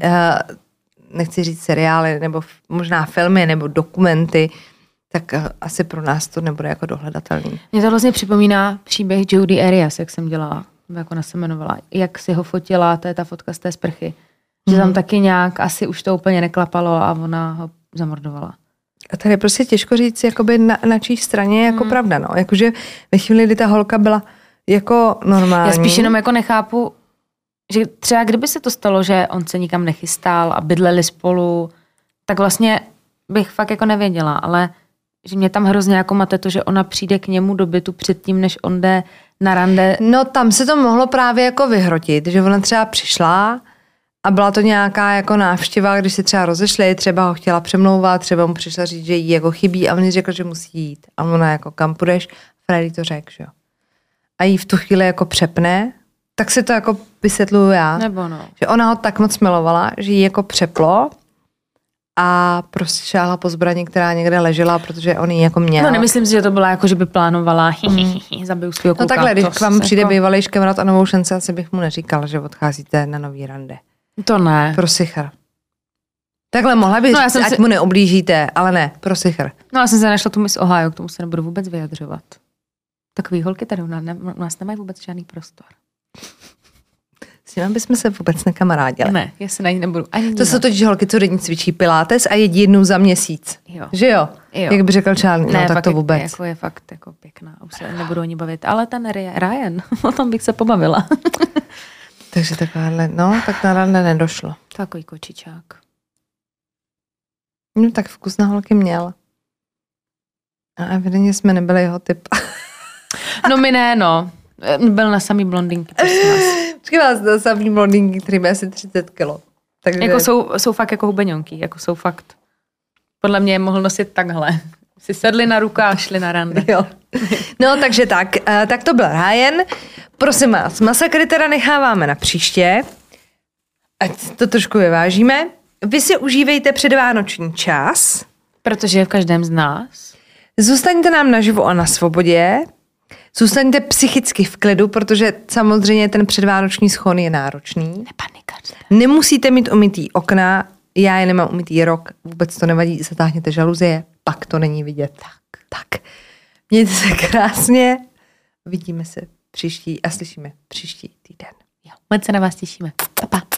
nechci říct seriály, nebo možná filmy, nebo dokumenty, tak asi pro nás to nebude jako dohledatelný. Mě to vlastně připomíná příběh Jodi Arias, jak jsem dělala, jak ona se jmenovala, jak si ho fotila, to je ta fotka z té sprchy. Že tam taky nějak asi už to úplně neklapalo a ona ho zamordovala. A tady je prostě těžko říct, jakoby na čí straně je jako pravda, no. Jakože ve chvíli, kdy ta holka byla jako normální. Já spíš jenom jako nechápu, že třeba kdyby se to stalo, že on se nikam nechystal a bydleli spolu, tak vlastně bych fakt jako nevěděla, ale že mě tam hrozně jako mate to, že ona přijde k němu do bytu předtím, než on jde na rande. No tam se to mohlo právě jako vyhrotit, že ona třeba přišla a byla to nějaká jako návštěva, když se třeba rozešli, třeba ho chtěla přemlouvat, třeba mu přišla říct, že jí jako chybí a on jí řekl, že musí jít. A ona jako kam půjdeš? Freddy to řekl, že jo. A jí v tu chvíli jako přepne, tak si to jako vysvětluju já. Nebo no. Že ona ho tak moc milovala, že jí jako přeplo a prostě šáhla po zbraní, která někde ležela, protože on ji jako měl. No nemyslím si, že to byla jako, že by plánovala zabiju svýho kluka. No takhle, když k vám přijde jako bývalý škemrat a novou šanci, asi bych mu neříkal, že odcházíte na nový rande. To ne. Pro sichr. Takhle mohla bych říct, ať mu neoblížíte, ale ne, pro sichr. No já jsem se našla tu Miss Ohio, k tomu se nebudu vůbec vyjadřovat. Takový holky tady u nás nemají vůbec žádný prostor. S nimi bychom se vůbec nekamarádili. Ne, já se na ní nebudu ani dívat. To jsou totiž holky, co denně cvičí pilates a jedí jednou za měsíc. Jo. Že jo? Jak by řekl Charlie, no tak to vůbec. Jako je fakt jako pěkná, už se nebudu o ní bavit. Ale ten Ryan, o tom bych se pobavila. Takže takováhle, no, tak na rande nedošlo. Takový kočičák. No tak vkus na holky měl. A evidentně jsme nebyli jeho typ. No my ne, no. Byl na samý blondinky, prosím vás. Počkej vás, na samý blondinky, který má asi 30 kilo. Takže... Jako jsou fakt jako hubeňonky, jako jsou fakt. Podle mě je mohl nosit takhle. Si sedli na ruku a šli na rande. Jo. No takže tak to byl Ryan. Prosím vás, masakry teda necháváme na příště. Ať to trošku vyvážíme. Vy si užívejte předvánoční čas. Protože je v každém z nás. Zůstaňte nám naživo a na svobodě. Zůstaňte psychicky v klidu, protože samozřejmě ten předvánoční schon je náročný. Nepanikařte. Nemusíte mít umytý okna, já je nemám umytý rok, vůbec to nevadí, zatáhněte žaluzie, pak to není vidět. Tak. Mějte se krásně, vidíme se příští a slyšíme příští týden. Jo, moc se na vás těšíme. Pa, pa.